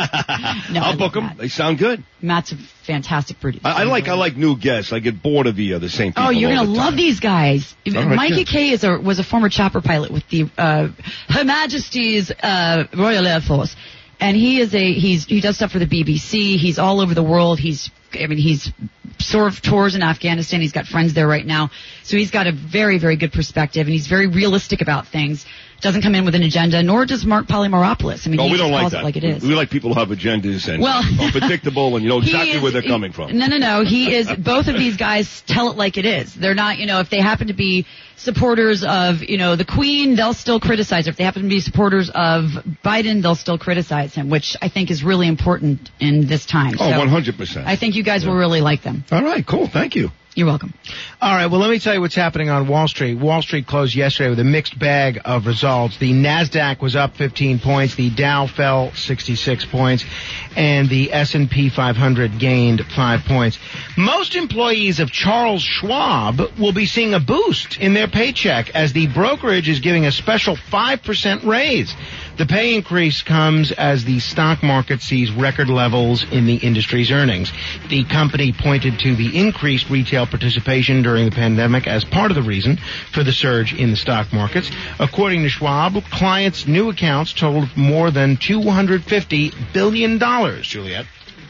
No, I'll book them. Matt. They sound good. Matt's a fantastic producer. I, I like I like new guests. I get bored of the uh, the same people. Oh, you're all going to the love time. these guys. All right, Mikey good. K is a, was a former chopper pilot with the uh, Her Majesty's uh, Royal Air Force. And he is a he's he does stuff for the B B C. He's all over the world. He's I mean he's sort of tours in Afghanistan. He's got friends there right now. So he's got a very very good perspective, and he's very realistic about things. Doesn't come in with an agenda, nor does Mark Polymeropoulos. I mean, Oh, he we just don't like calls that. it like it We- is. We, like people who have agendas and Well- are predictable and you know He exactly is- where they're he- coming from. No, no, no. He is. Both of these guys tell it like it is. They're not, you know, if they happen to be supporters of, you know, the Queen, they'll still criticize her. If they happen to be supporters of Biden, they'll still criticize him, which I think is really important in this time. Oh, So one hundred percent. I think you guys will really like them. All right, cool. Thank you. You're welcome. All right, well, let me tell you what's happening on Wall Street. Wall Street closed yesterday with a mixed bag of results. The NASDAQ was up fifteen points, the Dow fell sixty-six points, and the S and P five hundred gained five points. Most employees of Charles Schwab will be seeing a boost in their paycheck as the brokerage is giving a special five percent raise. The pay increase comes as the stock market sees record levels in the industry's earnings. The company pointed to the increased retail participation during the pandemic as part of the reason for the surge in the stock markets. According to Schwab, clients' new accounts totaled more than two hundred fifty billion dollars. Juliet.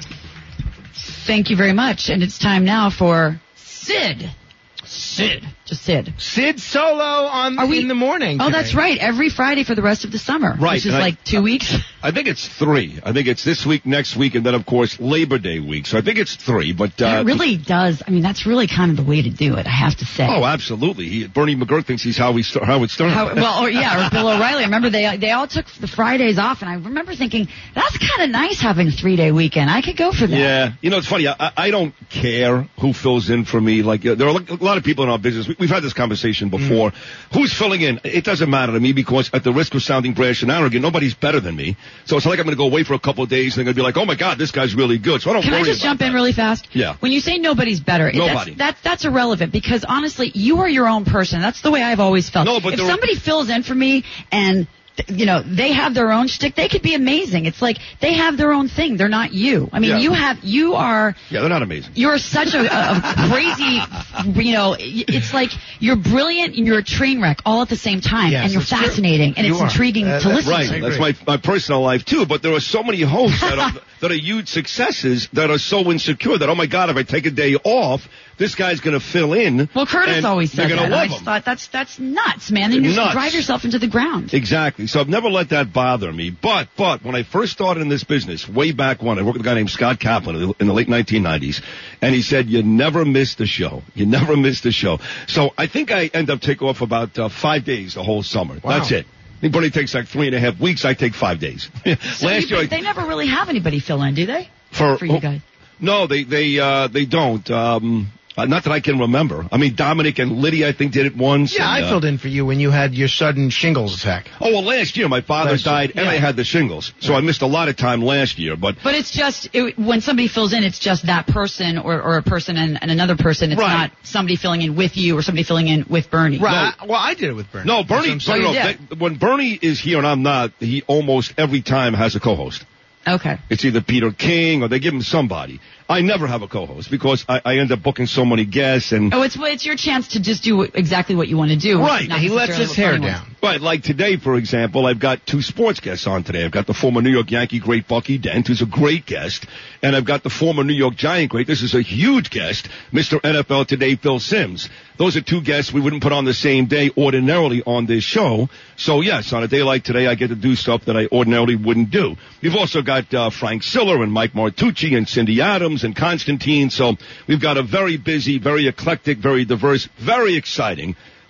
Thank you very much. And it's time now for Sid. Sid. Just Sid. Sid Solo on Are we- in the morning. Oh, today. that's right. Every Friday for the rest of the summer. Right, Which is and I- like two weeks. I think it's three. I think it's this week, next week, and then of course Labor Day week. So I think it's three. But uh, It really does. I mean, that's really kind of the way to do it, I have to say. oh, absolutely. He, Bernie McGurk thinks he's how we start, how it started. How, well, or yeah, or Bill O'Reilly. I remember they they all took the Fridays off, and I remember thinking that's kind of nice having a three day weekend. I could go for that. Yeah, you know it's funny. I, I don't care who fills in for me. Like uh, there are a lot of people in our business. We, we've had this conversation before. Mm. Who's filling in? It doesn't matter to me because at the risk of sounding brash and arrogant, nobody's better than me. So it's not like I'm going to go away for a couple of days and they're going to be like, "Oh my God, this guy's really good." So I don't. Can worry I just about jump that. in really fast? Yeah. When you say nobody's better, it- Nobody. That's, that's that's irrelevant because honestly, you are your own person. That's the way I've always felt. No, but if there are- somebody fills in for me and th- you know they have their own shtick, they could be amazing. It's like they have their own thing. They're not you. I mean, Yeah. you have you are. Yeah, they're not amazing. You're such a, a, a crazy, you know, it's like you're brilliant and you're a train wreck all at the same time, Yes, and you're it's true. fascinating, and You it's are. intriguing Uh, to that's listen Right, to. that's my my personal life too. But there are so many hosts that are that are huge successes that are so insecure that oh my God, if I take a day off, this guy's going to fill in. Well, Curtis and always they're said gonna that. and I love just him. thought that's that's nuts, man. Then you're just gonna Nuts. drive yourself into the ground. Exactly. So I've never let that bother me. But, but, when I first started in this business, way back when, I worked with a guy named Scott Kaplan in the, in the late nineteen nineties, and he said, you never miss the show. You never miss the show. So I think I end up taking off about uh, five days the whole summer. Wow. That's it. I think Bernie takes like three and a half weeks. I take five days. So Last you- year, I, they never really have anybody fill in, do they? for, For you guys. No, they, they, uh, they don't. Um, Uh, not that I can remember. I mean, Dominic and Lydia, I think, did it once. Yeah, and, I uh, filled in for you when you had your sudden shingles attack. Oh, well, last year my father Last year, died and yeah. I had the shingles. So I missed a lot of time last year. But But it's just, it, when somebody fills in, it's just that person or, or a person and, and another person. It's Right. not somebody filling in with you or somebody filling in with Bernie. Right. I- well, I did it with Bernie. no, Bernie, That's what I'm no, saying. no, you they- when Bernie is here and I'm not, he almost every time has a co-host. Okay. It's either Peter King or they give him somebody. I never have a co-host because I, I end up booking so many guests and. Oh, it's it's your chance to just do exactly what you want to do. Right. not He lets necessarily his what hair Bernie wants. down. Right, like today, for example, I've got two sports guests on today. I've got the former New York Yankee great Bucky Dent, who's a great guest, and I've got the former New York Giant great, this is a huge guest, Mister N F L Today, Phil Simms. Those are two guests we wouldn't put on the same day ordinarily on this show. So, yes, on a day like today, I get to do stuff that I ordinarily wouldn't do. We've also got uh, Frank Siller and Mike Martucci and Cindy Adams and Constantine. So we've got a very busy, very eclectic, very diverse, very exciting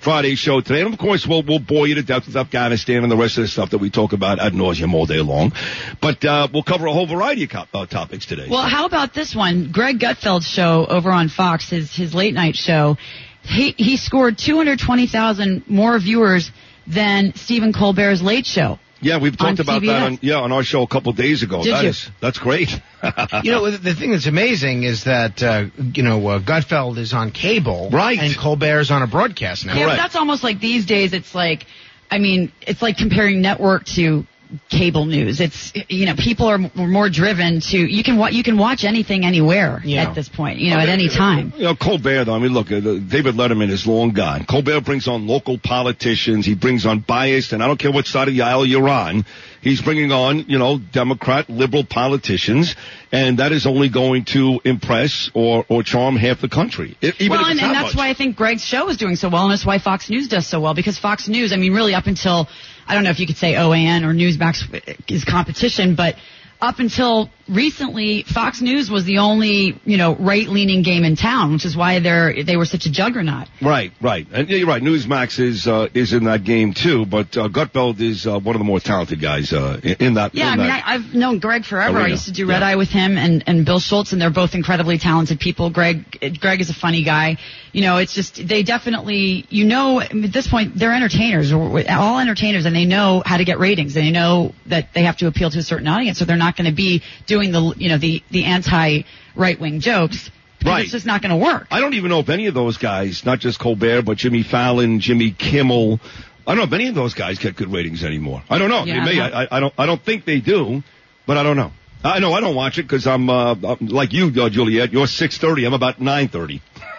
Friday show today. And, of course, we'll, we'll bore you to death with Afghanistan and the rest of the stuff that we talk about ad nauseum all day long. But uh, we'll cover a whole variety of co- uh, topics today. Well, how about this one? Greg Gutfeld's show over on Fox, his, his late night show, he, he scored two hundred twenty thousand more viewers than Stephen Colbert's Late Show. Yeah, we've talked about T B S. that on, yeah, on our show a couple of days ago. Did That you? is, that's great. You know, the thing that's amazing is that, uh, you know, uh, Gutfeld is on cable. Right. And Colbert's on a broadcast now. Yeah, but that's almost like these days it's like, I mean, it's like comparing network to cable news. It's, you know, people are m- more driven to, you can wa- you can watch anything anywhere Yeah. at this point, you know, at any time. You know, Colbert, though, I mean, look, uh, David Letterman is long gone. Colbert brings on local politicians. He brings on biased, and I don't care what side of the aisle you're on. He's bringing on, you know, Democrat, liberal politicians, and that is only going to impress or, or charm half the country. It, even Well, if and, it's and not that's much. why I think Greg's show is doing so well, and that's why Fox News does so well, because Fox News, I mean, really up until, I don't know if you could say O A N or Newsmax is competition, but up until recently, Fox News was the only, you know, right-leaning game in town, which is why they're they were such a juggernaut. Right, right. And yeah, you're right. Newsmax is uh, is in that game, too, but uh, Gutfeld is uh, one of the more talented guys uh, in, in that. Yeah, in I mean, that I, I've known Greg forever. arena. I used to do Red Yeah. Eye with him and, and Bill Schultz, and they're both incredibly talented people. Greg Greg is a funny guy. You know, it's just, they definitely, you know, at this point, they're entertainers, or all entertainers, and they know how to get ratings, and they know that they have to appeal to a certain audience, so they're not going to be doing the, you know, the, the anti-right-wing jokes. Because Right. It's just not going to work. I don't even know if any of those guys, not just Colbert, but Jimmy Fallon, Jimmy Kimmel, I don't know if any of those guys get good ratings anymore. I don't know. Yeah, they may. uh-huh. I, I don't. I don't think they do, but I don't know. I know I don't watch it because I'm, uh, I'm like you, uh, Juliet. You're six thirty. I'm about nine thirty.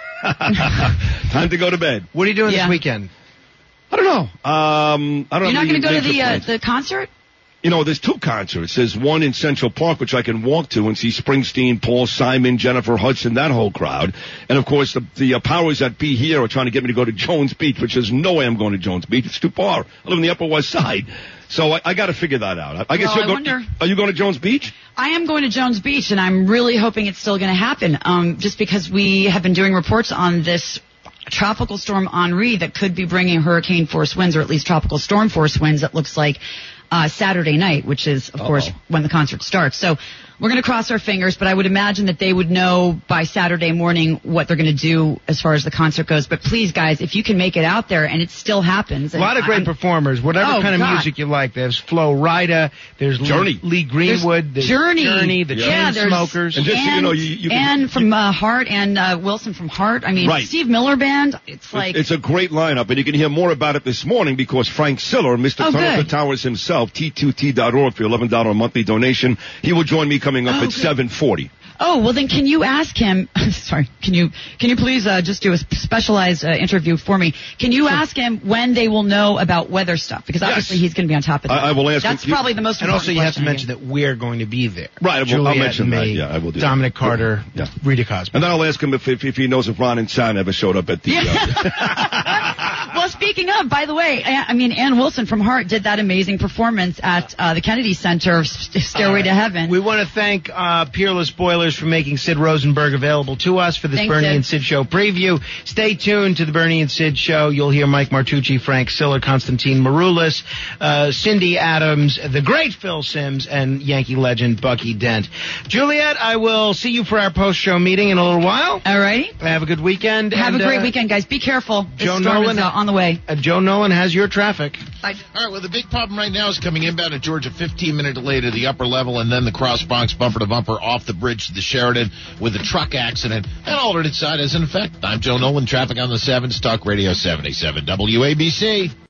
Time to go to bed. What are you doing Yeah. this weekend? I don't know. Um, I don't You're know. not going to go to major the uh, plans. the concert? You know, there's two concerts. There's one in Central Park, which I can walk to and see Springsteen, Paul Simon, Jennifer Hudson, that whole crowd. And, of course, the, the uh, powers that be here are trying to get me to go to Jones Beach, which there's no way I'm going to Jones Beach. It's too far. I live in the Upper West Side. So I, I got to figure that out. I, I guess Well, you're I go- wonder- Are you going to Jones Beach? I am going to Jones Beach, and I'm really hoping it's still going to happen, um, just because we have been doing reports on this tropical storm Henri that could be bringing hurricane force winds, or at least tropical storm force winds, it looks like, uh, Saturday night, which is, of Uh-oh. course, when the concert starts. So we're going to cross our fingers, but I would imagine that they would know by Saturday morning what they're going to do as far as the concert goes. But please, guys, if you can make it out there and it still happens. A lot of great I'm- performers, whatever Oh, kind of God. music you like. There's Flo Rida, there's Journey. Lee, Lee Greenwood, there's Journey. Journey, the Yeah, there's- Chainsmokers. And just so you know, you- you can- and from uh, Heart and uh, Wilson from Heart. I mean, Right. Steve Miller Band. It's like It's a great lineup, and you can hear more about it this morning because Frank Siller, Mister Oh, Tunnel to good. Towers himself, T two T dot org for your eleven dollars a monthly donation. He will join me coming up Oh, at good. seven forty. Oh, well then can you ask him, sorry, can you, can you please uh, just do a specialized uh, interview for me? Can you ask him when they will know about weather stuff? Because obviously Yes. he's going to be on top of that. I- I will ask him. That's You- probably the most And important also you have to question I mention get. that we're going to be there. Right, I will- I'll Juliet mention that. me, Yeah, I will do that. Dominic Carter, Yeah. Rita Cosby. And then I'll ask him if, if, if he knows if Ron and Sam ever showed up at the... Uh, Well, speaking of, by the way, I I mean, Ann Wilson from Heart did that amazing performance at uh, the Kennedy Center, St- Stairway to Heaven. We want to thank uh, Peerless Boilers for making Sid Rosenberg available to us for this Thanks, Bernie Sid. and Sid Show preview. Stay tuned to the Bernie and Sid Show. You'll hear Mike Martucci, Frank Siller, Constantine Maroulis, uh, Cindy Adams, the great Phil Simms, and Yankee legend Bucky Dent. Juliet, I will see you for our post-show meeting in a little while. All righty. Have a good weekend. Have and, a great uh, weekend, guys. Be careful. This Joe storm Nolan is uh, on the way. Uh, Joe Nolan has your traffic. All right, well, the big problem right now is coming inbound at Georgia, fifteen-minute delay to the upper level, and then the cross Bronx bumper to bumper off the bridge to the Sheridan with a truck accident. An alternate side is in effect. I'm Joe Nolan, traffic on the sevens, Talk Radio seventy-seven W A B C.